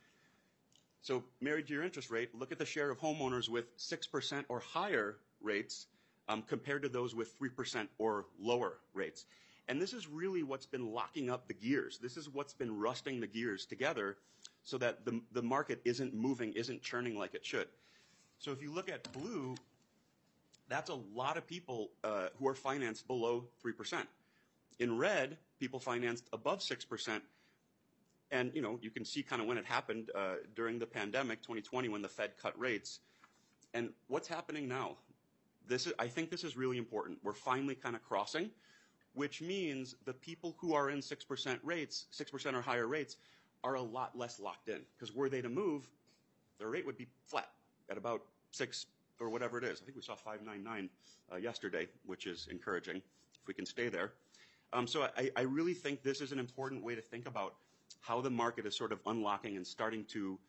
So married to your interest rate, look at the share of homeowners with 6% or higher rates compared to those with 3% or lower rates. And this is really what's been locking up the gears. This is what's been rusting the gears together so that the market isn't moving, isn't churning like it should. So if you look at blue, that's a lot of people who are financed below 3%. In red, people financed above 6%. And, you can see kind of when it happened during the pandemic, 2020, when the Fed cut rates. And what's happening now? I think this is really important. We're finally kind of crossing, which means the people who are in 6% rates, 6% or higher rates, are a lot less locked in. Because were they to move, their rate would be flat at about 6 or whatever it is. I think we saw 5.99 yesterday, which is encouraging if we can stay there. So I really think this is an important way to think about how the market is sort of unlocking and starting to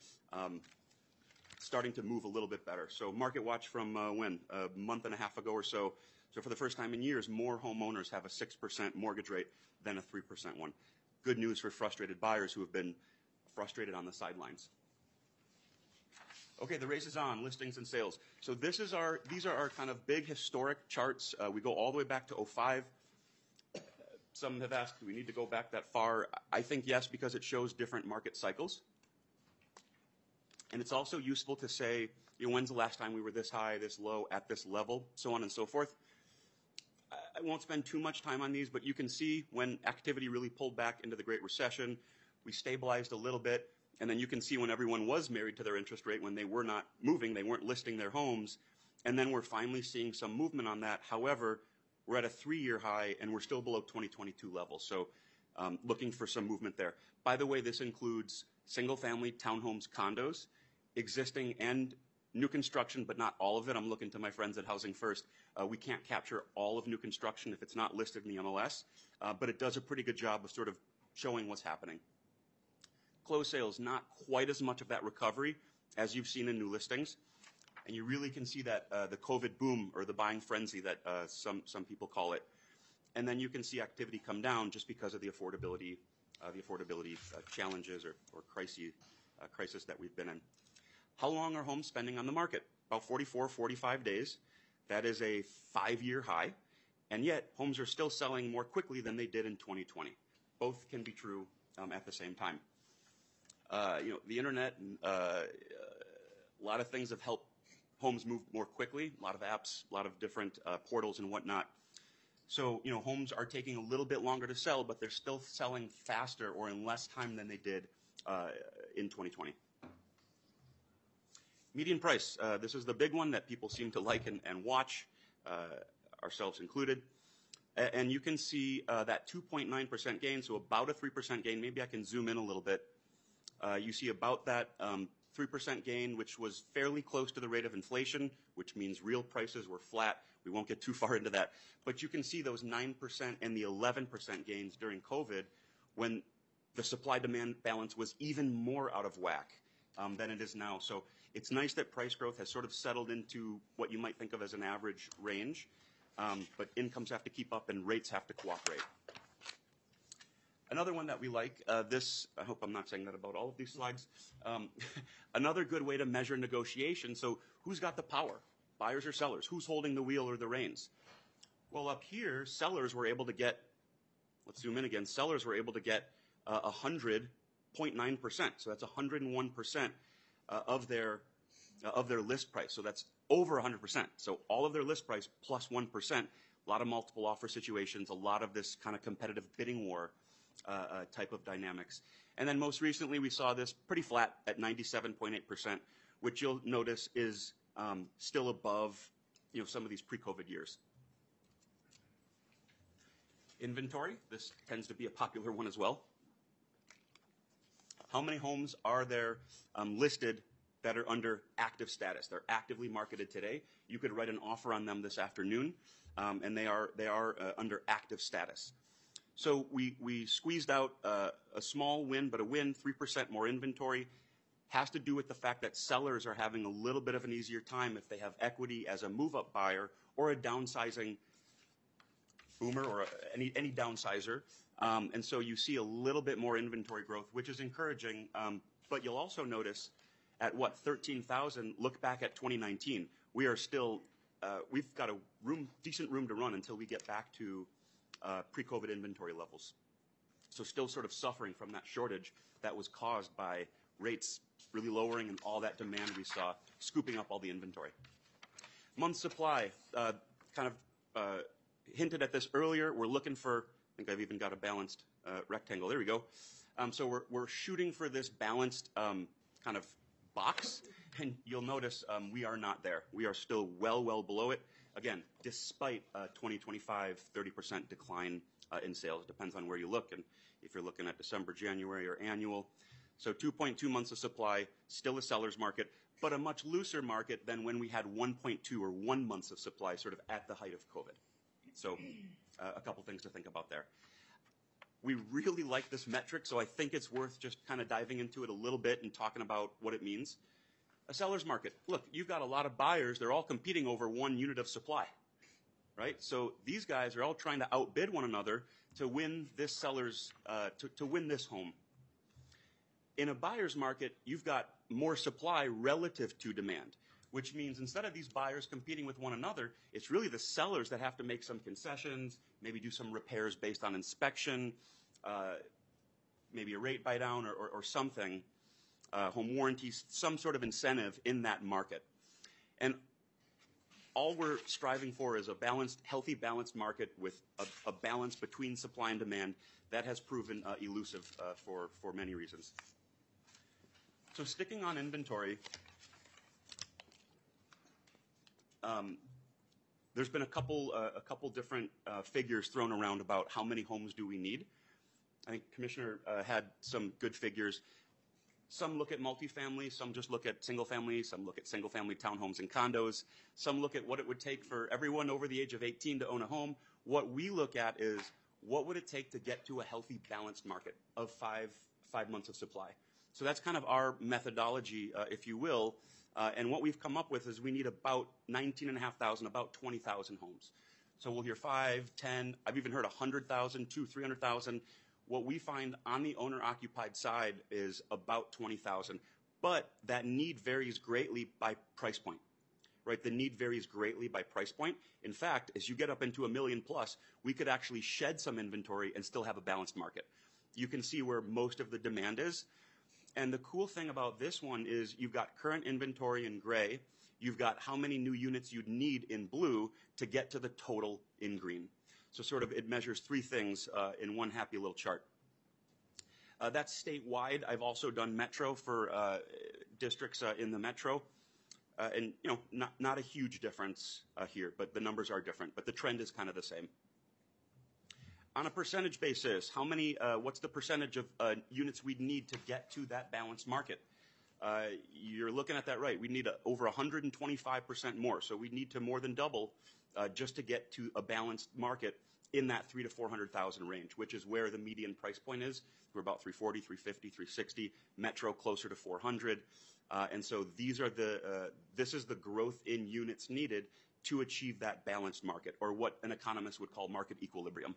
move a little bit better. So Market Watch from a month and a half ago or so. So for the first time in years, more homeowners have a 6% mortgage rate than a 3% one. Good news for frustrated buyers who have been frustrated on the sidelines. Okay, the race is on, listings and sales. So these are our kind of big historic charts. We go all the way back to 2005. Some have asked, do we need to go back that far? I think yes, because it shows different market cycles. And it's also useful to say, when's the last time we were this high, this low, at this level, so on and so forth. I won't spend too much time on these, but you can see when activity really pulled back into the Great Recession, we stabilized a little bit. And then you can see when everyone was married to their interest rate, when they were not moving, they weren't listing their homes. And then we're finally seeing some movement on that. However, we're at a 3-year high, and we're still below 2022 levels. So looking for some movement there. By the way, this includes single-family townhomes, condos, existing and new construction, but not all of it. I'm looking to my friends at Housing First. We can't capture all of new construction if it's not listed in the MLS, but it does a pretty good job of sort of showing what's happening. Closed sales, not quite as much of that recovery as you've seen in new listings. And you really can see that the COVID boom, or the buying frenzy that some people call it. And then you can see activity come down just because of the affordability challenges or crisis that we've been in. How long are homes spending on the market? About 44, 45 days. That is a 5-year high. And yet, homes are still selling more quickly than they did in 2020. Both can be true at the same time. The internet and a lot of things have helped homes move more quickly. A lot of apps, a lot of different portals and whatnot. So, homes are taking a little bit longer to sell, but they're still selling faster or in less time than they did in 2020. Median price. This is the big one that people seem to like and watch, ourselves included. And you can see that 2.9% gain, so about a 3% gain. Maybe I can zoom in a little bit. You see about that 3% gain, which was fairly close to the rate of inflation, which means real prices were flat. We won't get too far into that. But you can see those 9% and the 11% gains during COVID when the supply-demand balance was even more out of whack than it is now. So it's nice that price growth has sort of settled into what you might think of as an average range, but incomes have to keep up and rates have to cooperate. Another one that we like, I hope I'm not saying that about all of these slides. Another good way to measure negotiation. So who's got the power, buyers or sellers? Who's holding the wheel or the reins? Well, up here, sellers were able to get, let's zoom in again, sellers were able to get 100.9%. So that's 101% of their list price. So that's over 100%. So all of their list price plus 1%. A lot of multiple offer situations, a lot of this kind of competitive bidding war type of dynamics. And then most recently we saw this pretty flat at 97.8%, which you'll notice is still above some of these pre-COVID years. Inventory, this tends to be a popular one as well. How many homes are there listed that are under active status? They're actively marketed today. You could write an offer on them this afternoon, and they are under active status. So we squeezed out a small win, but a win, 3% more inventory. Has to do with the fact that sellers are having a little bit of an easier time if they have equity as a move-up buyer or a downsizing boomer or any downsizer. And so you see a little bit more inventory growth, which is encouraging. But you'll also notice at 13,000, look back at 2019. We are still, we've got a decent room to run until we get back to pre-COVID inventory levels. So still sort of suffering from that shortage that was caused by rates really lowering and all that demand we saw scooping up all the inventory. Month supply, kind of hinted at this earlier. We're looking for, I think I've even got a balanced rectangle. There we go. So we're shooting for this balanced kind of box, and you'll notice we are not there. We are still well below it. Again, despite 2025 30% decline in sales. Depends on where you look, and if you're looking at December, January, or annual. So 2.2 months of supply, still a seller's market, but a much looser market than when we had 1.2 or 1 months of supply sort of at the height of COVID. So a couple things to think about there. We really like this metric, so I think it's worth just kind of diving into it a little bit and talking about what it means. A seller's market. Look, you've got a lot of buyers. They're all competing over 1 unit of supply, right? So these guys are all trying to outbid one another to win this seller's, to win this home. In a buyer's market, you've got more supply relative to demand, which means instead of these buyers competing with one another, it's really the sellers that have to make some concessions, maybe do some repairs based on inspection, maybe a rate buy down or something, home warranties, some sort of incentive in that market. And all we're striving for is a balanced, healthy, balanced market with a balance between supply and demand that has proven elusive for many reasons. So sticking on inventory, there's been a couple different figures thrown around about how many homes do we need. I think Commissioner had some good figures. Some look at multifamily, some just look at single family, some look at single family townhomes and condos, some look at what it would take for everyone over the age of 18 to own a home. What we look at is what would it take to get to a healthy balanced market of five months of supply. So that's kind of our methodology, if you will. And what we've come up with is we need about 19,500, about 20,000 homes. So we'll hear 5, 10, I've even heard 100,000, 200,000, 300,000. What we find on the owner-occupied side is about 20,000. But that need varies greatly by price point, right? The need varies greatly by price point. In fact, as you get up into $1 million plus, we could actually shed some inventory and still have a balanced market. You can see where most of the demand is. And the cool thing about this one is you've got current inventory in gray. You've got how many new units you'd need in blue to get to the total in green. So sort of it measures 3 things in one happy little chart. That's statewide. I've also done metro for districts in the metro. And, you know, not a huge difference here, but the numbers are different. But the trend is kind of the same. On a percentage basis, how many, what's the percentage of units we'd need to get to that balanced market? You're looking at that right. We need over 125% more. So we need to more than double just to get to a balanced market in that 300,000 to 400,000 range, which is where the median price point is. We're about 340, 350, 360. Metro closer to 400. And so these are this is the growth in units needed to achieve that balanced market, or what an economist would call market equilibrium.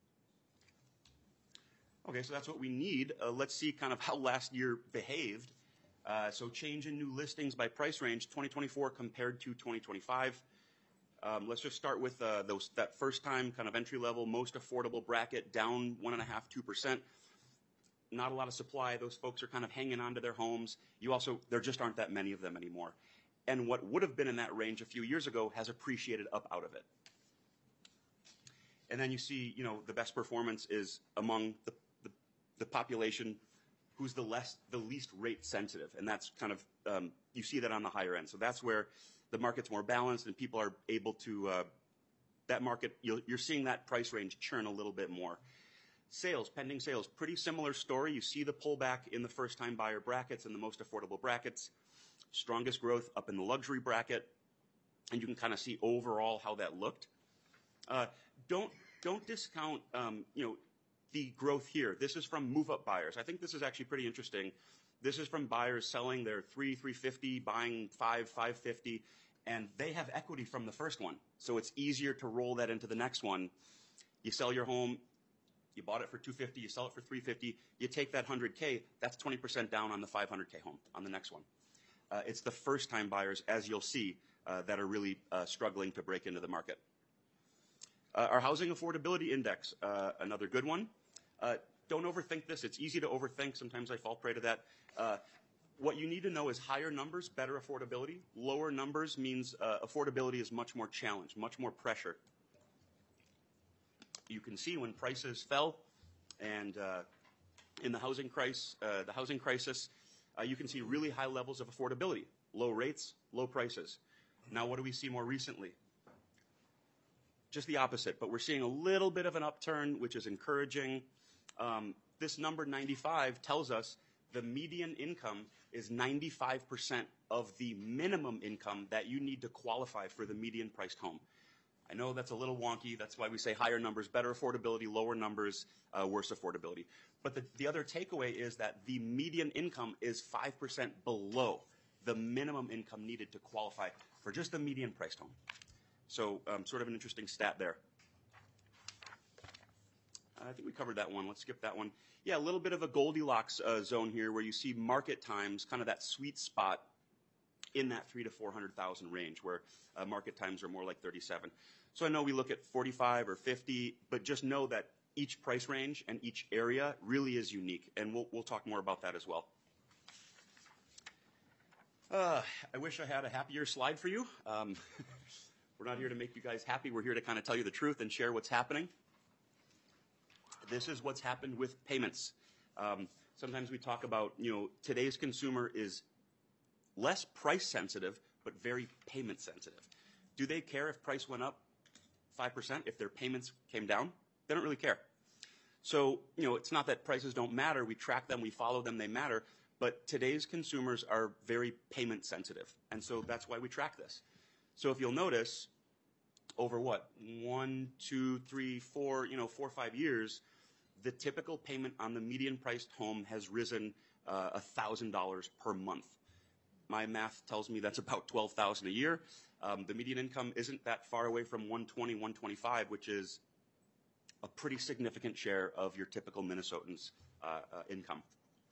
Okay, so that's what we need. Let's see kind of how last year behaved. So change in new listings by price range, 2024 compared to 2025. Let's just start with that first time kind of entry level, most affordable bracket, down 1.5%, 2%. Not a lot of supply. Those folks are kind of hanging on to their homes. There just aren't that many of them anymore. And what would have been in that range a few years ago has appreciated up out of it. And then you see, you know, the best performance is among the population who's the least rate sensitive. And that's kind of, you see that on the higher end. So that's where the market's more balanced and people are able to, that market, you're seeing that price range churn a little bit more. Sales, pending sales, pretty similar story. You see the pullback in the first-time buyer brackets and the most affordable brackets. Strongest growth up in the luxury bracket, and you can kind of see overall how that looked. Don't discount the growth here. This is from move-up buyers. I think this is actually pretty interesting. This is from buyers selling their $350, buying $550, and they have equity from the first one. So it's easier to roll that into the next one. You sell your home, you bought it for $250, you sell it for $350, you take that $100K, that's 20% down on the $500K home on the next one. It's the first-time buyers, as you'll see, that are really struggling to break into the market. Our Housing Affordability Index, another good one. Don't overthink this. It's easy to overthink. Sometimes I fall prey to that. What you need to know is higher numbers, better affordability. Lower numbers means affordability is much more challenged, much more pressure. You can see when prices fell, and in the housing crisis, you can see really high levels of affordability, low rates, low prices. Now, what do we see more recently? Just the opposite, but we're seeing a little bit of an upturn, which is encouraging. This number 95 tells us the median income is 95% of the minimum income that you need to qualify for the median priced home. I know that's a little wonky. That's why we say higher numbers, better affordability, lower numbers, worse affordability. But the other takeaway is that the median income is 5% below the minimum income needed to qualify for just the median priced home. So sort of an interesting stat there. I think we covered that one. Let's skip that one. Yeah, a little bit of a Goldilocks zone here where you see market times, kind of that sweet spot in that 300,000 to 400,000 range where market times are more like 37. So I know we look at 45 or 50, but just know that each price range and each area really is unique, and we'll talk more about that as well. I wish I had a happier slide for you. We're not here to make you guys happy. We're here to kind of tell you the truth and share what's happening. This is what's happened with payments. Sometimes we talk about, today's consumer is less price sensitive, but very payment sensitive. Do they care if price went up 5%, if their payments came down? They don't really care. So, it's not that prices don't matter. We track them, we follow them, they matter. But today's consumers are very payment sensitive. And so that's why we track this. So if you'll notice, over what, 1, 2, 3, 4, 4 or 5 years, the typical payment on the median priced home has risen $1,000 per month. My math tells me that's about $12,000 a year. The median income isn't that far away from 120, 125, which is a pretty significant share of your typical Minnesotans' income.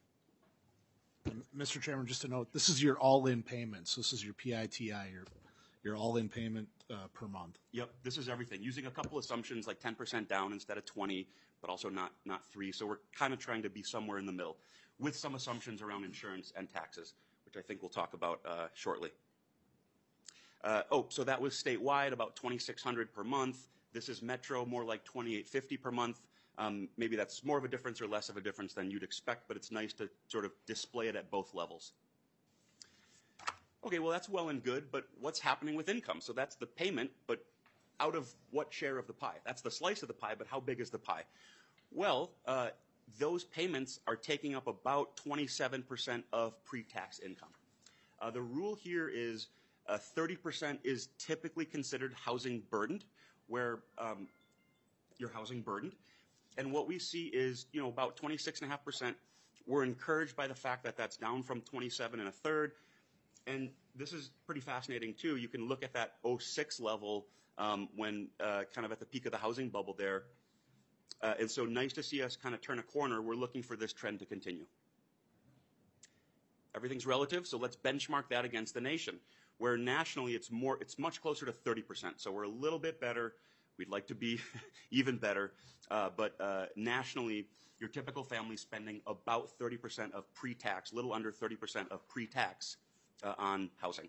Mr. Chairman, just to note, this is your all-in payments. This is your PITI, your all-in payment per month. Yep, this is everything. Using a couple assumptions like 10% down instead of 20, but also not 3. So we're kind of trying to be somewhere in the middle with some assumptions around insurance and taxes, which I think we'll talk about shortly. So that was statewide, about $2,600 per month. This is Metro, more like $2,850 per month. Maybe that's more of a difference or less of a difference than you'd expect, but it's nice to sort of display it at both levels. Okay, well, that's well and good, but what's happening with income? So that's the payment, but out of what share of the pie? That's the slice of the pie, but how big is the pie? Well, those payments are taking up about 27% of pre-tax income. The rule here is 30% is typically considered housing burdened, where you're housing burdened. And what we see is, about 26.5%. We're encouraged by the fact that that's down from 27 1/3. And this is pretty fascinating, too. You can look at that 06 level when kind of at the peak of the housing bubble there. And so nice to see us kind of turn a corner. We're looking for this trend to continue. Everything's relative, so let's benchmark that against the nation, where nationally it's much closer to 30%. So we're a little bit better. We'd like to be even better. But nationally, your typical family spending about 30% of pre-tax, little under 30% of pre-tax on housing.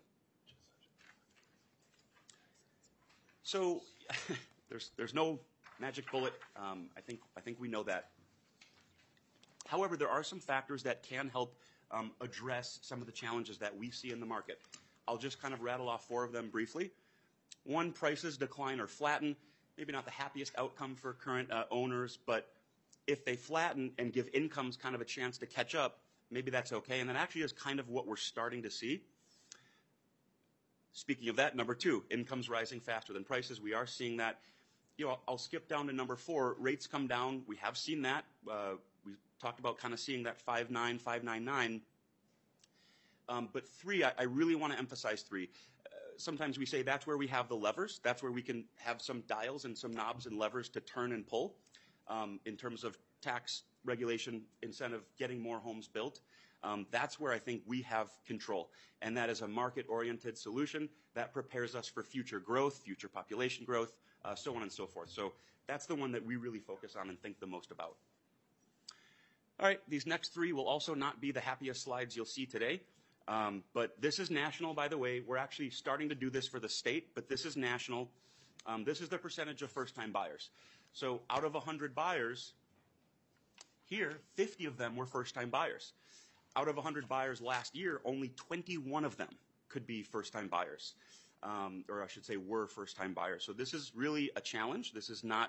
So there's no magic bullet. I think we know that. However, there are some factors that can help address some of the challenges that we see in the market. I'll just kind of rattle off 4 of them briefly. 1, prices decline or flatten. Maybe not the happiest outcome for current owners, but if they flatten and give incomes kind of a chance to catch up, maybe that's okay. And that actually is kind of what we're starting to see. Speaking of that, number 2, incomes rising faster than prices. We are seeing that. You know, I'll skip down to number 4. Rates come down. We have seen that. We talked about kind of seeing that 5.9, 5.99. But 3, I really want to emphasize 3. Sometimes we say that's where we have the levers. That's where we can have some dials and some knobs and levers to turn and pull in terms of tax, regulation, incentive, getting more homes built. That's where I think we have control. And that is a market-oriented solution that prepares us for future growth, future population growth, so on and so forth. So that's the one that we really focus on and think the most about. All right, these next 3 will also not be the happiest slides you'll see today. But this is national, by the way. We're actually starting to do this for the state, but this is national. This is the percentage of first-time buyers. So out of 100 buyers, here, 50 of them were first-time buyers. Out of 100 buyers last year, only 21 of them could be first-time buyers, or I should say were first-time buyers. So this is really a challenge. This is not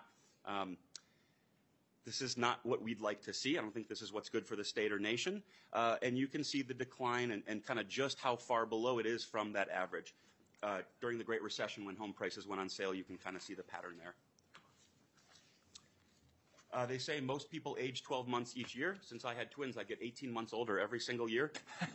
what we'd like to see. I don't think this is what's good for the state or nation. And you can see the decline and kind of just how far below it is from that average. During the Great Recession, when home prices went on sale, you can kind of see the pattern there. They say most people age 12 months each year. Since I had twins, I get 18 months older every single year.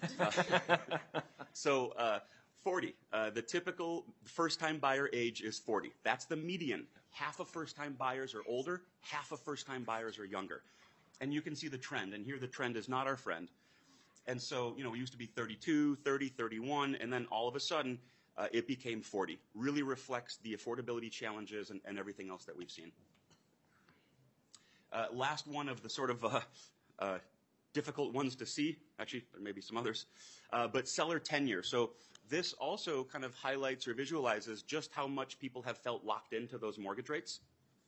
So 40. The typical first-time buyer age is 40. That's the median. Half of first-time buyers are older, half of first-time buyers are younger. And you can see the trend, and here the trend is not our friend. And so, you know, we used to be 32, 30, 31, and then all of a sudden it became 40. Really reflects the affordability challenges and everything else that we've seen. Last one of the sort of difficult ones to see, actually there may be some others, but seller tenure. So this also kind of highlights or visualizes just how much people have felt locked into those mortgage rates.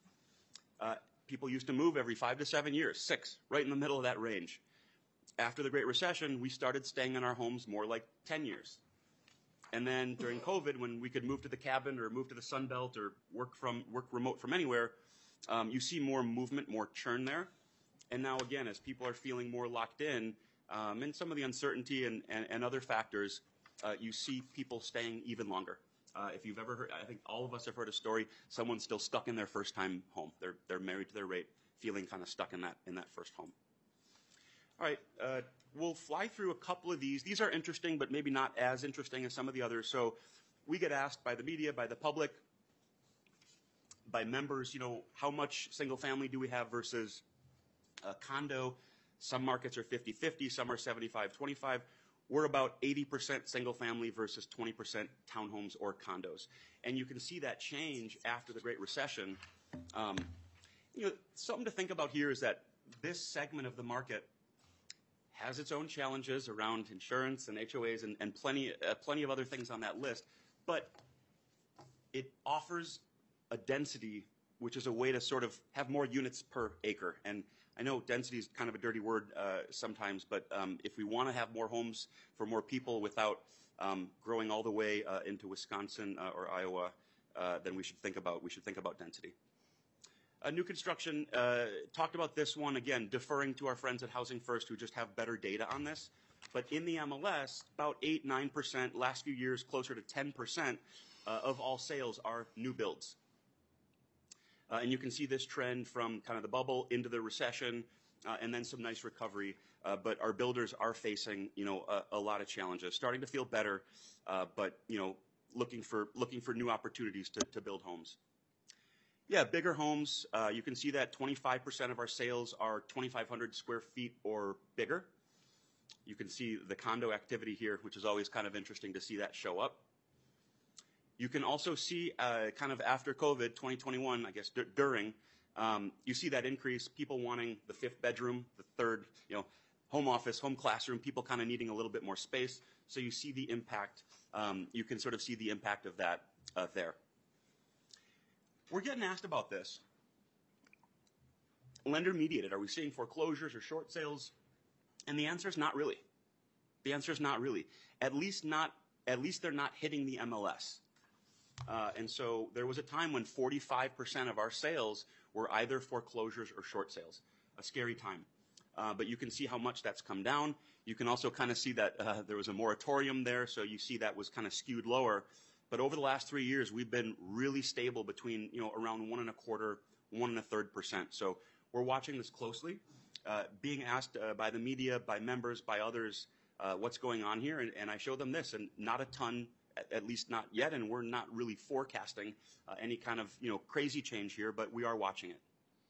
People used to move every 5 to 7 years, 6, right in the middle of that range. After the Great Recession, we started staying in our homes more like 10 years. And then during COVID, when we could move to the cabin or move to the Sun Belt or work remote from anywhere, you see more movement, more churn there. And now again, as people are feeling more locked in, and some of the uncertainty and other factors, you see people staying even longer. If you've ever heard, I think all of us have heard a story, someone's still stuck in their first time home. They're married to their rate, feeling kind of stuck in that first home. All right, we'll fly through a couple of these. These are interesting, but maybe not as interesting as some of the others. So we get asked by the media, by the public, by members, you know, how much single family do we have versus condo? Some markets are 50-50, some are 75-25. We're about 80% single family versus 20% townhomes or condos. And you can see that change after the Great Recession. You know, something to think about here is that this segment of the market has its own challenges around insurance and HOAs and plenty of other things on that list. But it offers a density, which is a way to sort of have more units per acre. And I know density is kind of a dirty word sometimes, but if we want to have more homes for more people without growing all the way into Wisconsin or Iowa, then we should think about density. New construction, talked about this one, again, deferring to our friends at Housing First who just have better data on this. But in the MLS, about 8-9%, last few years closer to 10% of all sales are new builds. And you can see this trend from kind of the bubble into the recession, and then some nice recovery. But our builders are facing, you know, a lot of challenges, starting to feel better, but you know, looking for new opportunities to build homes. Yeah, bigger homes. You can see that 25% of our sales are 2,500 square feet or bigger. You can see the condo activity here, which is always kind of interesting to see that show up. You can also see kind of after COVID, 2021, I guess, during, you see that increase, people wanting the 5th bedroom, the 3rd, you know, home office, home classroom, people kind of needing a little bit more space. So you see the impact, you can sort of see the impact of that there. We're getting asked about this. Lender mediated, are we seeing foreclosures or short sales? And the answer is not really. The answer is not really. At least they're not hitting the MLS. And so there was a time when 45% of our sales were either foreclosures or short sales. a scary time. But you can see how much that's come down. You can also kind of see that there was a moratorium there, so you see that was kind of skewed lower. But over the last 3 years, we've been really stable between, around 1.25%, 1.33%. So we're watching this closely, being asked by the media, by members, by others, what's going on here, and I show them this, and not a ton, at least not yet, and we're not really forecasting any kind of, crazy change here, but we are watching it.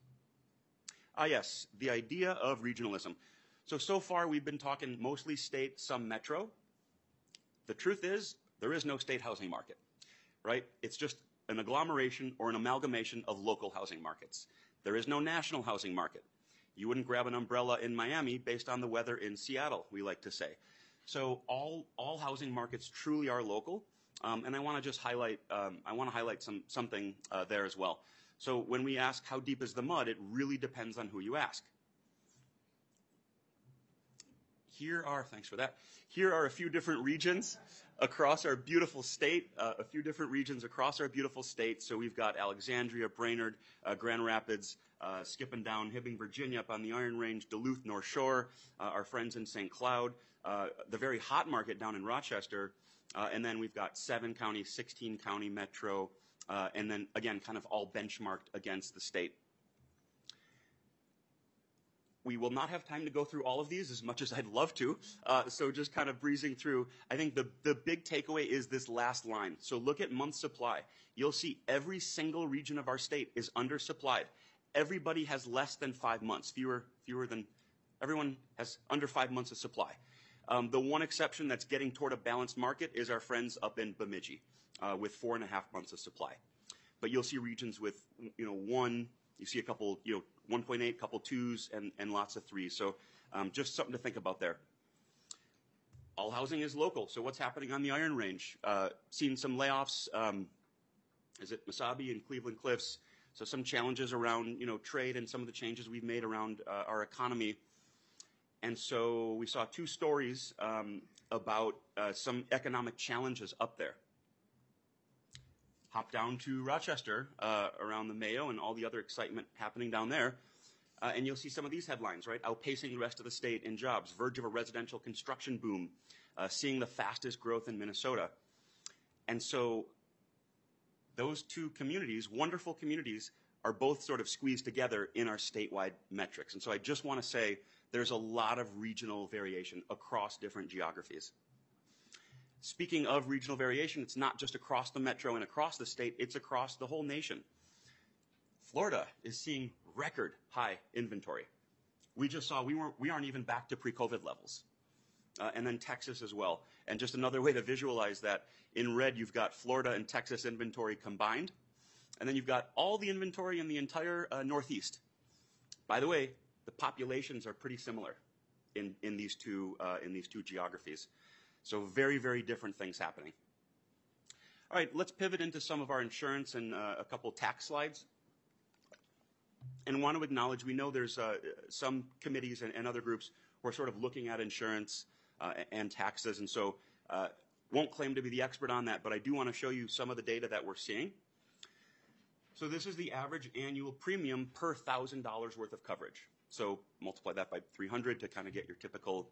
Yes, the idea of regionalism. So far we've been talking mostly state, some metro. The truth is, there is no state housing market, right? It's just an agglomeration or an amalgamation of local housing markets. There is no national housing market. You wouldn't grab an umbrella in Miami based on the weather in Seattle, we like to say. So all housing markets truly are local, and I want to just highlight something there as well. So when we ask how deep is the mud, it really depends on who you ask. Thanks for that. Here are a few different regions across our beautiful state, So we've got Alexandria, Brainerd, Grand Rapids, skipping down Hibbing, Virginia, up on the Iron Range, Duluth, North Shore, our friends in St. Cloud, the very hot market down in Rochester, and then we've got 7 county, 16 county metro, and then again, kind of all benchmarked against the state. We will not have time to go through all of these as much as I'd love to, so just kind of breezing through. I think the big takeaway is this last line. So look at month supply. You'll see every single region of our state is undersupplied. Everybody has less than 5 months, everyone has under 5 months of supply. The one exception that's getting toward a balanced market is our friends up in Bemidji with 4.5 months of supply. But you'll see regions with, one, you see a couple, 1.8, couple 2s, and lots of 3s. So just something to think about there. All housing is local. So what's happening on the Iron Range? Seen some layoffs. Is it Mesabi and Cleveland Cliffs? So some challenges around, trade and some of the changes we've made around our economy. And so we saw 2 stories about some economic challenges up there. Hop down to Rochester around the Mayo and all the other excitement happening down there, and you'll see some of these headlines, right? Outpacing the rest of the state in jobs, verge of a residential construction boom, seeing the fastest growth in Minnesota. And so those 2 communities, wonderful communities, are both sort of squeezed together in our statewide metrics. And so I just want to say there's a lot of regional variation across different geographies. Speaking of regional variation, it's not just across the metro and across the state, it's across the whole nation. Florida is seeing record high inventory. We just saw we aren't even back to pre-COVID levels. And then Texas as well. And just another way to visualize that, in red you've got Florida and Texas inventory combined. And then you've got all the inventory in the entire Northeast. By the way, the populations are pretty similar in these two geographies. So very, very different things happening. All right, let's pivot into some of our insurance and a couple tax slides. And want to acknowledge, we know there's some committees and other groups who are sort of looking at insurance and taxes, and so won't claim to be the expert on that, but I do want to show you some of the data that we're seeing. So this is the average annual premium per $1,000 worth of coverage. So multiply that by 300 to kind of get your typical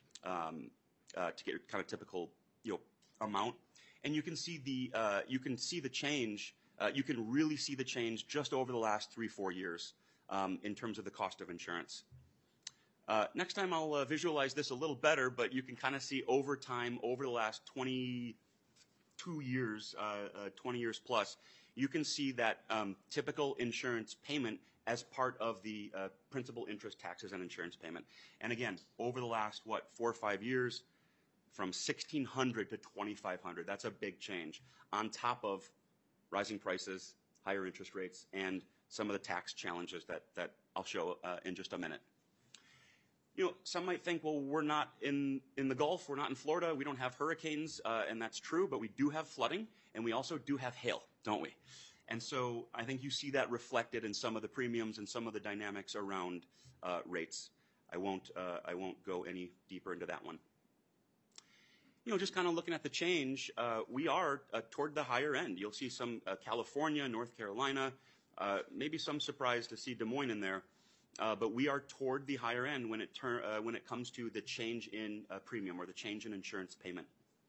amount, and you can see the change. You can really see the change just over the last 3-4 years in terms of the cost of insurance. Next time I'll visualize this a little better, but you can kind of see over time, over the last 22 years, 20 years plus, you can see that typical insurance payment as part of the principal, interest, taxes, and insurance payment. And again, over the last, 4 or 5 years, from $1,600 to $2,500. That's a big change on top of rising prices, higher interest rates, and some of the tax challenges that I'll show in just a minute. Some might think, well, we're not in the Gulf, we're not in Florida, we don't have hurricanes, and that's true, but we do have flooding, and we also do have hail, don't we? And so I think you see that reflected in some of the premiums and some of the dynamics around rates. I won't go any deeper into that one. Just kind of looking at the change, we are toward the higher end. You'll see some California, North Carolina, maybe some surprise to see Des Moines in there. but we are toward the higher end when it comes to the change in premium or the change in insurance payment.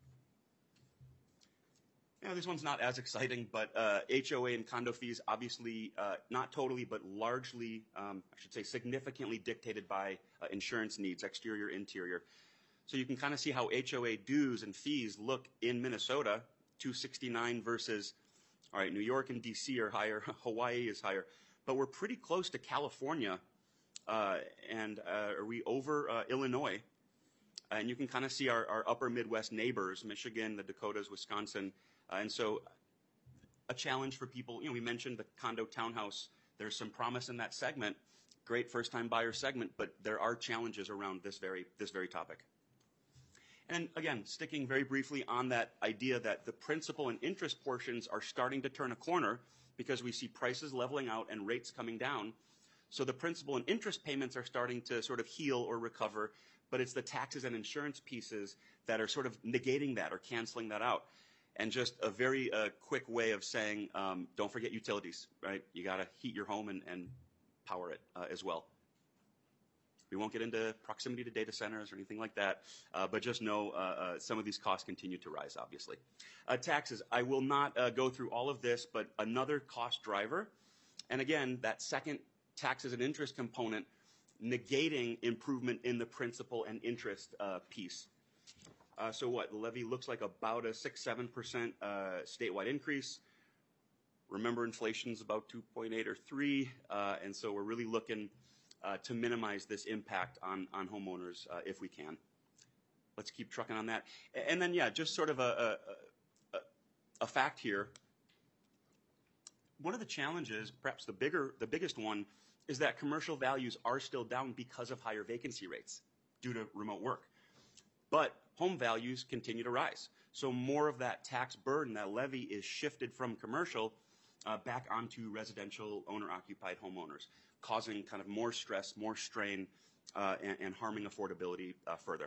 Yeah, this one's not as exciting, but HOA and condo fees, obviously not totally, but largely, I should say significantly dictated by insurance needs, exterior, interior. So you can kind of see how HOA dues and fees look in Minnesota, $269 versus, all right, New York and DC are higher, Hawaii is higher, but we're pretty close to California, and are we over Illinois? And you can kind of see our upper Midwest neighbors, Michigan, the Dakotas, Wisconsin. And so a challenge for people, we mentioned the condo townhouse. There's some promise in that segment, great first-time buyer segment, but there are challenges around this very topic. And again, sticking very briefly on that idea that the principal and interest portions are starting to turn a corner because we see prices leveling out and rates coming down. So the principal and interest payments are starting to sort of heal or recover, but it's the taxes and insurance pieces that are sort of negating that or canceling that out. And just a very quick way of saying, don't forget utilities, right? You got to heat your home and power it as well. We won't get into proximity to data centers or anything like that, but just know some of these costs continue to rise, obviously. Taxes, I will not go through all of this, but another cost driver. And again, that second taxes and interest component negating improvement in the principal and interest piece. So what, the levy looks like about a 6-7% statewide increase. Remember, inflation's about 2.8 or 3, and so we're really looking to minimize this impact on homeowners if we can. Let's keep trucking on that. And then, yeah, just sort of a fact here. One of the challenges, perhaps the biggest one, is that commercial values are still down because of higher vacancy rates due to remote work. But home values continue to rise. So more of that tax burden, that levy, is shifted from commercial back onto residential owner-occupied homeowners, causing kind of more stress, more strain, and harming affordability further.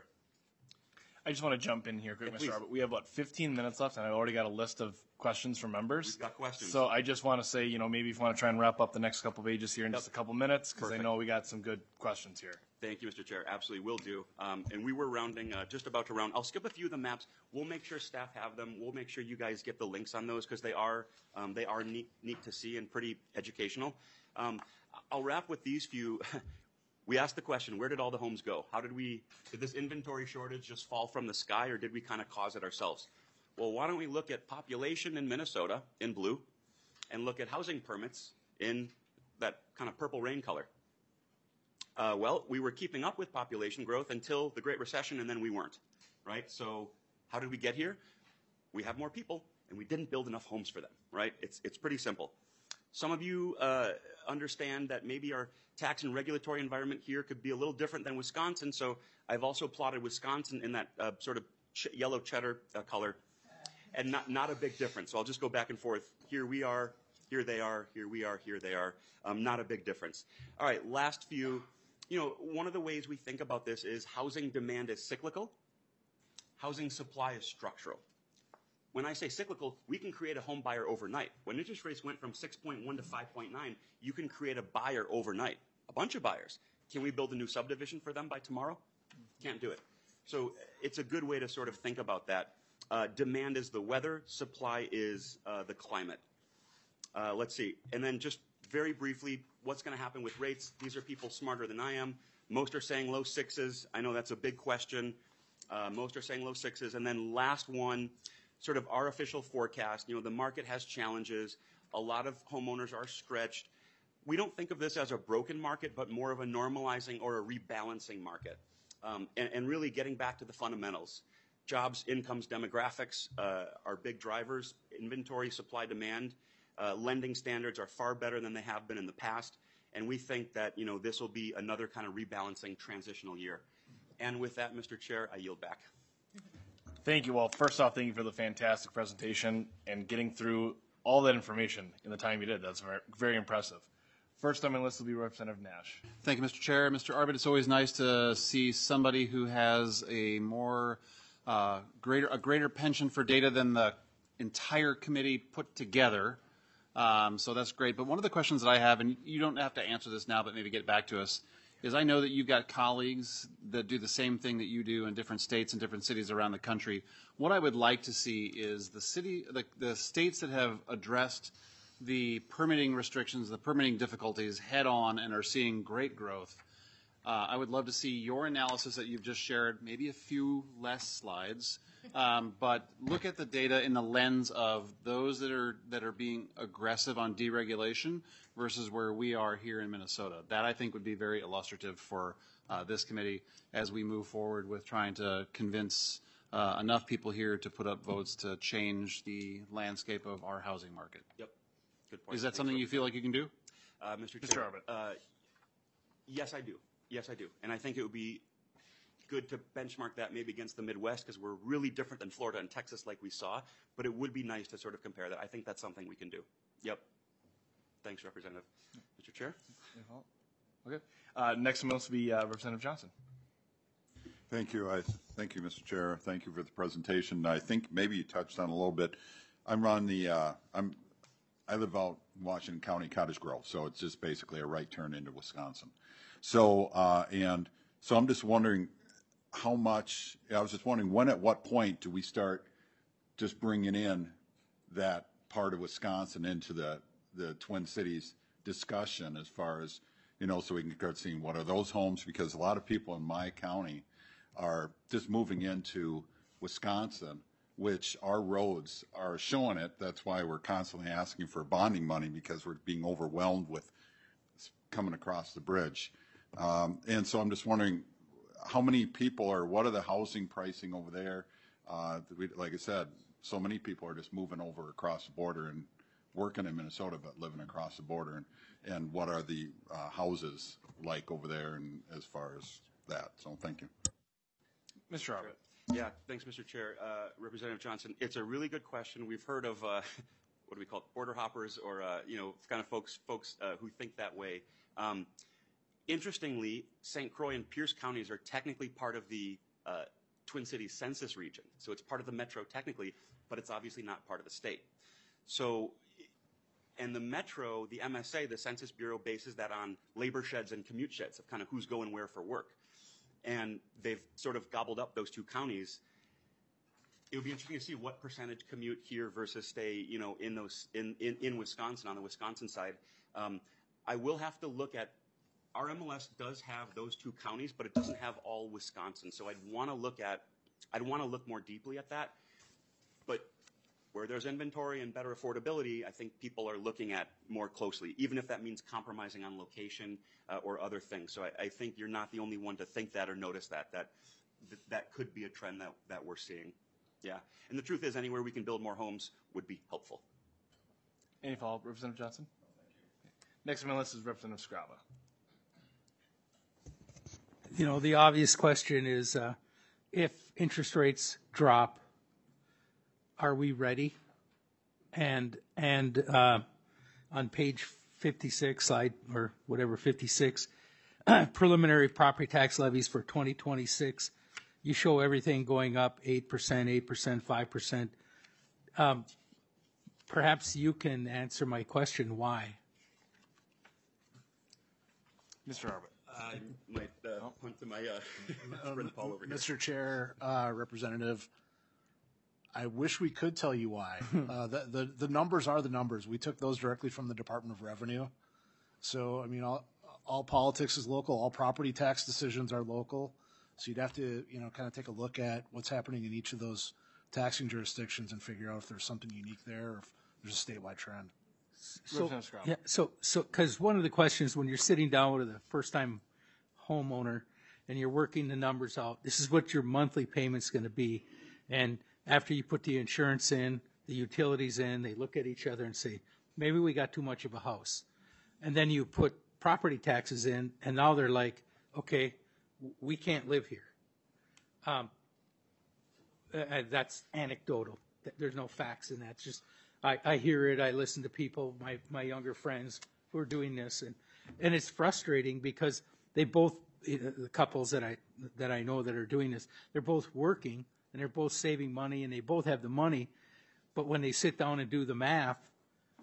I just want to jump in here quick, Yeah, Mr. Arbit. We have about 15 minutes left, and I've already got a list of questions from members. We've got questions. So I just want to say, maybe if you want to try and wrap up the next couple pages here in just a couple minutes, because I Perfect. know we got some good questions here. Thank you, Mr. Chair. Absolutely, will do. And we were rounding, just about to round. I'll skip a few of the maps. We'll make sure staff have them. We'll make sure you guys get the links on those because they are neat to see and pretty educational. I'll wrap with these few. We asked the question, where did all the homes go? Did this inventory shortage just fall from the sky, or did we kind of cause it ourselves? Well, why don't we look at population in Minnesota in blue and look at housing permits in that kind of purple rain color? Well, we were keeping up with population growth until the Great Recession, and then we weren't, right? So how did we get here? We have more people, and we didn't build enough homes for them, right? It's pretty simple. Some of you understand that maybe our tax and regulatory environment here could be a little different than Wisconsin, so I've also plotted Wisconsin in that sort of yellow cheddar color, and not a big difference. So I'll just go back and forth. Here we are, here they are, here we are, here they are. Not a big difference. All right, last few. One of the ways we think about this is housing demand is cyclical. Housing supply is structural. When I say cyclical, we can create a home buyer overnight. When interest rates went from 6.1 to 5.9, you can create a buyer overnight, a bunch of buyers. Can we build a new subdivision for them by tomorrow? Can't do it. So it's a good way to sort of think about that. Demand is the weather, supply is the climate. Let's see. And then just very briefly, what's going to happen with rates? These are people smarter than I am. Most are saying low sixes. I know that's a big question. Most are saying low sixes. And then last one, sort of our official forecast. The market has challenges. A lot of homeowners are stretched. We don't think of this as a broken market, but more of a normalizing or a rebalancing market. And really getting back to the fundamentals. Jobs, incomes, demographics are big drivers. Inventory, supply, demand. Lending standards are far better than they have been in the past. And we think that, this will be another kind of rebalancing transitional year. And with that, Mr. Chair, I yield back. Thank you. Well, first off, thank you for the fantastic presentation and getting through all that information in the time you did. That's very, very impressive. First on my list will be Representative Nash. Thank you, Mr. Chair. Mr. Arbit, it's always nice to see somebody who has a more greater penchant for data than the entire committee put together So that's great. But one of the questions that I have, and you don't have to answer this now, but maybe get back to us, is I know that you've got colleagues that do the same thing that you do in different states and different cities around the country. What I would like to see is the states that have addressed the permitting restrictions, the permitting difficulties head on and are seeing great growth. I would love to see your analysis that you've just shared, maybe a few less slides, but look at the data in the lens of those that are being aggressive on deregulation versus where we are here in Minnesota. That, I think, would be very illustrative for this committee as we move forward with trying to convince enough people here to put up votes to change the landscape of our housing market. Yep. Good point. Is that something you feel like you can do? Mr. Chair, yes, I do. Yes, I do. And I think it would be good to benchmark that maybe against the Midwest because we're really different than Florida and Texas like we saw, but it would be nice to sort of compare that. I think that's something we can do. Yep. Thanks, Representative. Mr. Chair? Okay. Next on the list will be Representative Johnson. Thank you. Thank you, Mr. Chair. Thank you for the presentation. I think maybe you touched on a little bit. I live out in Washington County, Cottage Grove, so it's just basically a right turn into Wisconsin. So, so I'm just wondering how much, I was just wondering when, at what point do we start just bringing in that part of Wisconsin into the Twin Cities discussion as far as, so we can start seeing what are those homes, because a lot of people in my county are just moving into Wisconsin, which our roads are showing it. That's why we're constantly asking for bonding money, because we're being overwhelmed with coming across the bridge. And so I'm just wondering how many people or what are the housing pricing over there? Like I said, so many people are just moving over across the border and working in Minnesota, but living across the border. And what are the houses like over there and as far as that? So thank you. Mr. Robert. Yeah, thanks, Mr. Chair. Representative Johnson, it's a really good question. We've heard of, what do we call it, border hoppers or, kind of folks who think that way. Interestingly, St. Croix and Pierce counties are technically part of the Twin Cities census region. So it's part of the metro technically, but it's obviously not part of the state. So, and the metro, the MSA, the Census Bureau bases that on labor sheds and commute sheds of kind of who's going where for work. And they've sort of gobbled up those two counties. It would be interesting to see what percentage commute here versus stay, in Wisconsin, on the Wisconsin side. I will have to look at, our MLS does have those two counties, but it doesn't have all Wisconsin. So I'd want to look more deeply at that. But where there's inventory and better affordability, I think people are looking at more closely, even if that means compromising on location or other things. So I think you're not the only one to think that or notice that could be a trend that we're seeing. Yeah. And the truth is, anywhere we can build more homes would be helpful. Any follow-up, Representative Johnson? Next on my list is Representative Scrava. The obvious question is, if interest rates drop, are we ready? And on page 56, slide or whatever 56, preliminary property tax levies for 2026. You show everything going up 8%, 8%, 5%. Perhaps you can answer my question. Why? Mr. Arbit. I might point to my friend Paul over here. Mr. Chair, Representative, I wish we could tell you why. The numbers are the numbers. We took those directly from the Department of Revenue. So, I mean, all politics is local. All property tax decisions are local. So you'd have to, kind of take a look at what's happening in each of those taxing jurisdictions and figure out if there's something unique there or if there's a statewide trend. So, because one of the questions when you're sitting down with a first-time homeowner and you're working the numbers out, this is what your monthly payment's going to be, and after you put the insurance in, the utilities in, they look at each other and say, maybe we got too much of a house, and then you put property taxes in, and now they're like, okay, we can't live here. That's anecdotal. There's no facts in that. It's just I hear it. I listen to people, my younger friends who are doing this, and it's frustrating because they both, the couples that I know that are doing this, they're both working and they're both saving money and they both have the money, but when they sit down and do the math,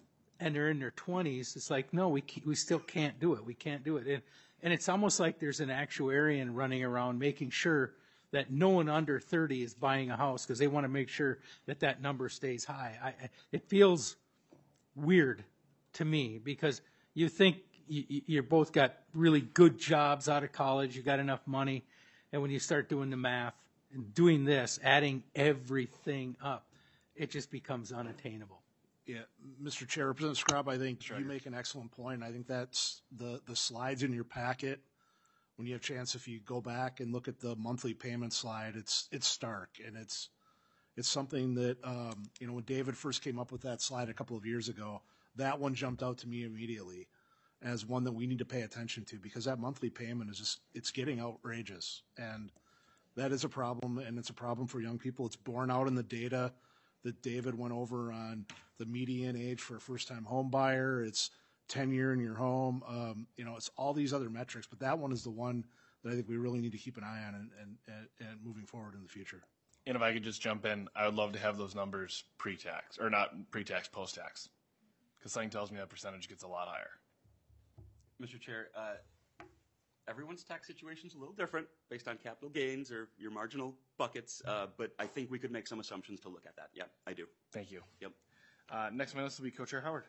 and they're in their 20s, it's like, no, we still can't do it. We can't do it. And it's almost like there's an actuarian running around making sure that no one under 30 is buying a house because they want to make sure that that number stays high. It feels weird to me because you think you both got really good jobs out of college, you got enough money, and when you start doing the math and doing this, adding everything up, it just becomes unattainable. Yeah, Mr. Chair, Representative Scrub, I think you make an excellent point. I think that's the slides in your packet. When you have a chance, if you go back and look at the monthly payment slide, it's stark, and it's something that when David first came up with that slide a couple of years ago, that one jumped out to me immediately as one that we need to pay attention to, because that monthly payment is it's getting outrageous, and that is a problem, and it's a problem for young people. It's borne out in the data that David went over on the median age for a first-time home buyer. It's tenure in your home. It's all these other metrics, but that one is the one that I think we really need to keep an eye on and moving forward in the future. And if I could just jump in, I would love to have those numbers pre-tax, or not pre-tax, post-tax, because something tells me that percentage gets a lot higher. Mr. Chair, everyone's tax situation is a little different based on capital gains or your marginal buckets, but I think we could make some assumptions to look at that. Yeah, I do. Thank you. Yep. Next minutes will be Co-Chair Howard.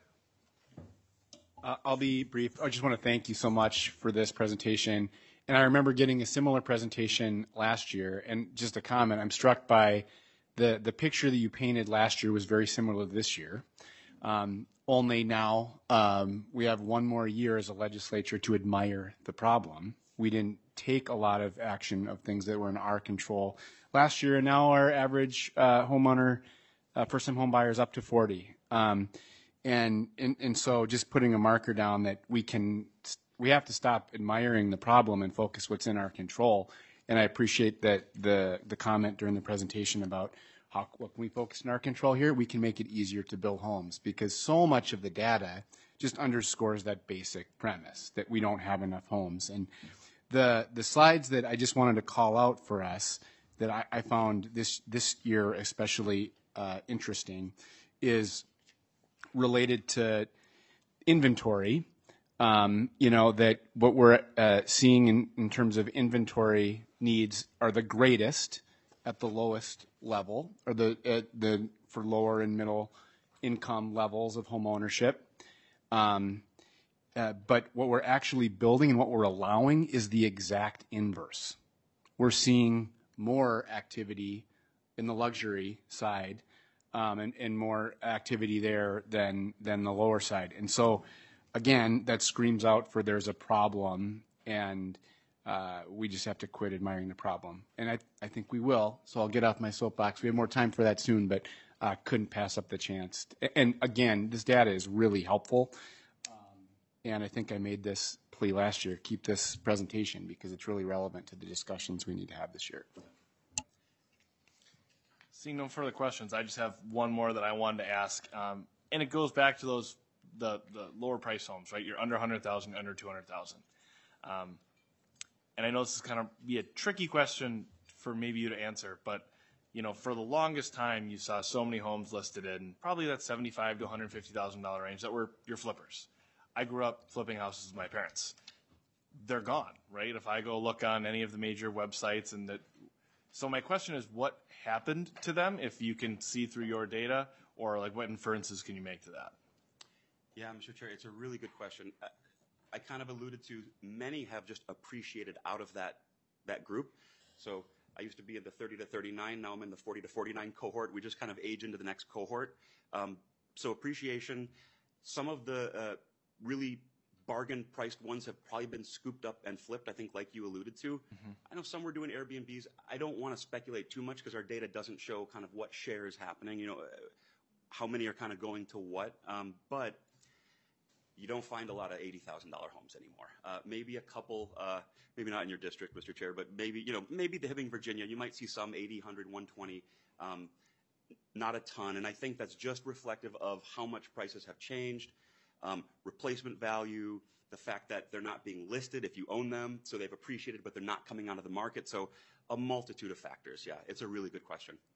I'll be brief. I just want to thank you so much for this presentation. And I remember getting a similar presentation last year. And just a comment, I'm struck by the picture that you painted last year was very similar to this year. Only now we have one more year as a legislature to admire the problem. We didn't take a lot of action of things that were in our control last year, and now our average homeowner, first-time home buyer is up to 40. And so just putting a marker down that we have to stop admiring the problem and focus what's in our control. And I appreciate that the comment during the presentation about what can we focus in our control here? We can make it easier to build homes, because so much of the data just underscores that basic premise that we don't have enough homes. And the slides that I just wanted to call out for us that I found this year especially interesting is related to inventory. That what we're seeing in terms of inventory needs are the greatest at the lowest level, or for lower and middle income levels of home ownership. But what we're actually building and what we're allowing is the exact inverse. We're seeing more activity in the luxury side, and more activity there than the lower side. And so, again, that screams out for there's a problem, and we just have to quit admiring the problem. And I think we will, so I'll get off my soapbox. We have more time for that soon, but couldn't pass up the chance. And again, this data is really helpful, and I think I made this plea last year, keep this presentation, because it's really relevant to the discussions we need to have this year. Seeing no further questions, I just have one more that I wanted to ask, and it goes back to those the lower price homes, right? You're under 100,000, under 200,000, and I know this is kind of be a tricky question for maybe you to answer, but for the longest time, you saw so many homes listed in probably that $75,000 to $150,000 range that were your flippers. I grew up flipping houses with my parents. They're gone, right? If I go look on any of the major websites so my question is, what happened to them, if you can see through your data, or like what inferences can you make to that? Yeah, Mr. Chair, it's a really good question. I kind of alluded to many have just appreciated out of that group. So I used to be in the 30 to 39. Now I'm in the 40 to 49 cohort. We just kind of age into the next cohort. So appreciation. Some of the really bargain priced ones have probably been scooped up and flipped, I think, like you alluded to. Mm-hmm. I know some were doing Airbnbs. I don't want to speculate too much because our data doesn't show kind of what share is happening, how many are kind of going to what. But you don't find a lot of $80,000 homes anymore. Maybe a couple, maybe not in your district, Mr. Chair, but maybe the Hibbing, Virginia, you might see some 80, 100, 120, not a ton. And I think that's just reflective of how much prices have changed. Replacement value, the fact that they're not being listed if you own them, so they've appreciated, but they're not coming onto the market. So a multitude of factors. Yeah, it's a really good question.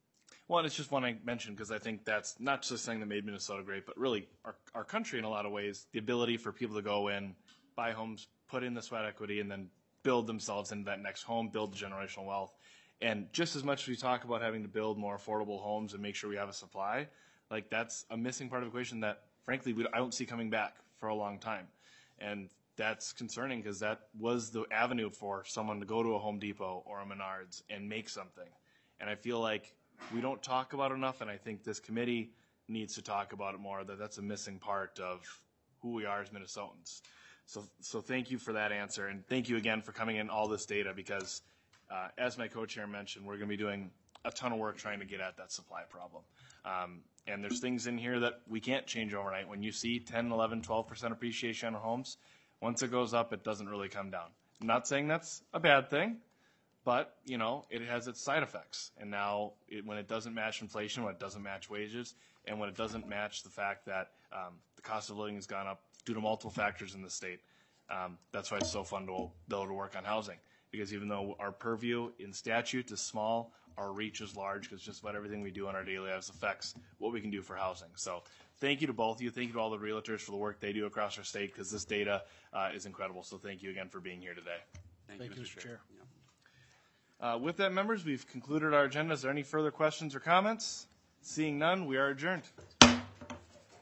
Well, and it's just one I mentioned because I think that's not just something that made Minnesota great, but really our country in a lot of ways, the ability for people to go in, buy homes, put in the sweat equity, and then build themselves into that next home, build generational wealth. And just as much as we talk about having to build more affordable homes and make sure we have a supply, like that's a missing part of the equation that, frankly, I don't see coming back for a long time. And that's concerning because that was the avenue for someone to go to a Home Depot or a Menards and make something. And I feel like we don't talk about it enough, and I think this committee needs to talk about it more, that's a missing part of who we are as Minnesotans. So thank you for that answer, and thank you again for coming in all this data because, as my co-chair mentioned, we're going to be doing a ton of work trying to get at that supply problem. And there's things in here that we can't change overnight. When you see 10, 11, 12% appreciation on homes, once it goes up, it doesn't really come down. I'm not saying that's a bad thing, but, it has its side effects. And now when it doesn't match inflation, when it doesn't match wages, and when it doesn't match the fact that the cost of living has gone up due to multiple factors in the state, that's why it's so fun to be able to work on housing. Because even though our purview in statute is small, our reach is large because just about everything we do in our daily lives affects what we can do for housing. So thank you to both of you. Thank you to all the realtors for the work they do across our state because this data is incredible. So thank you again for being here today. Thank you, Mr. Chair. With that, members, we've concluded our agenda. Is there any further questions or comments? Seeing none, we are adjourned.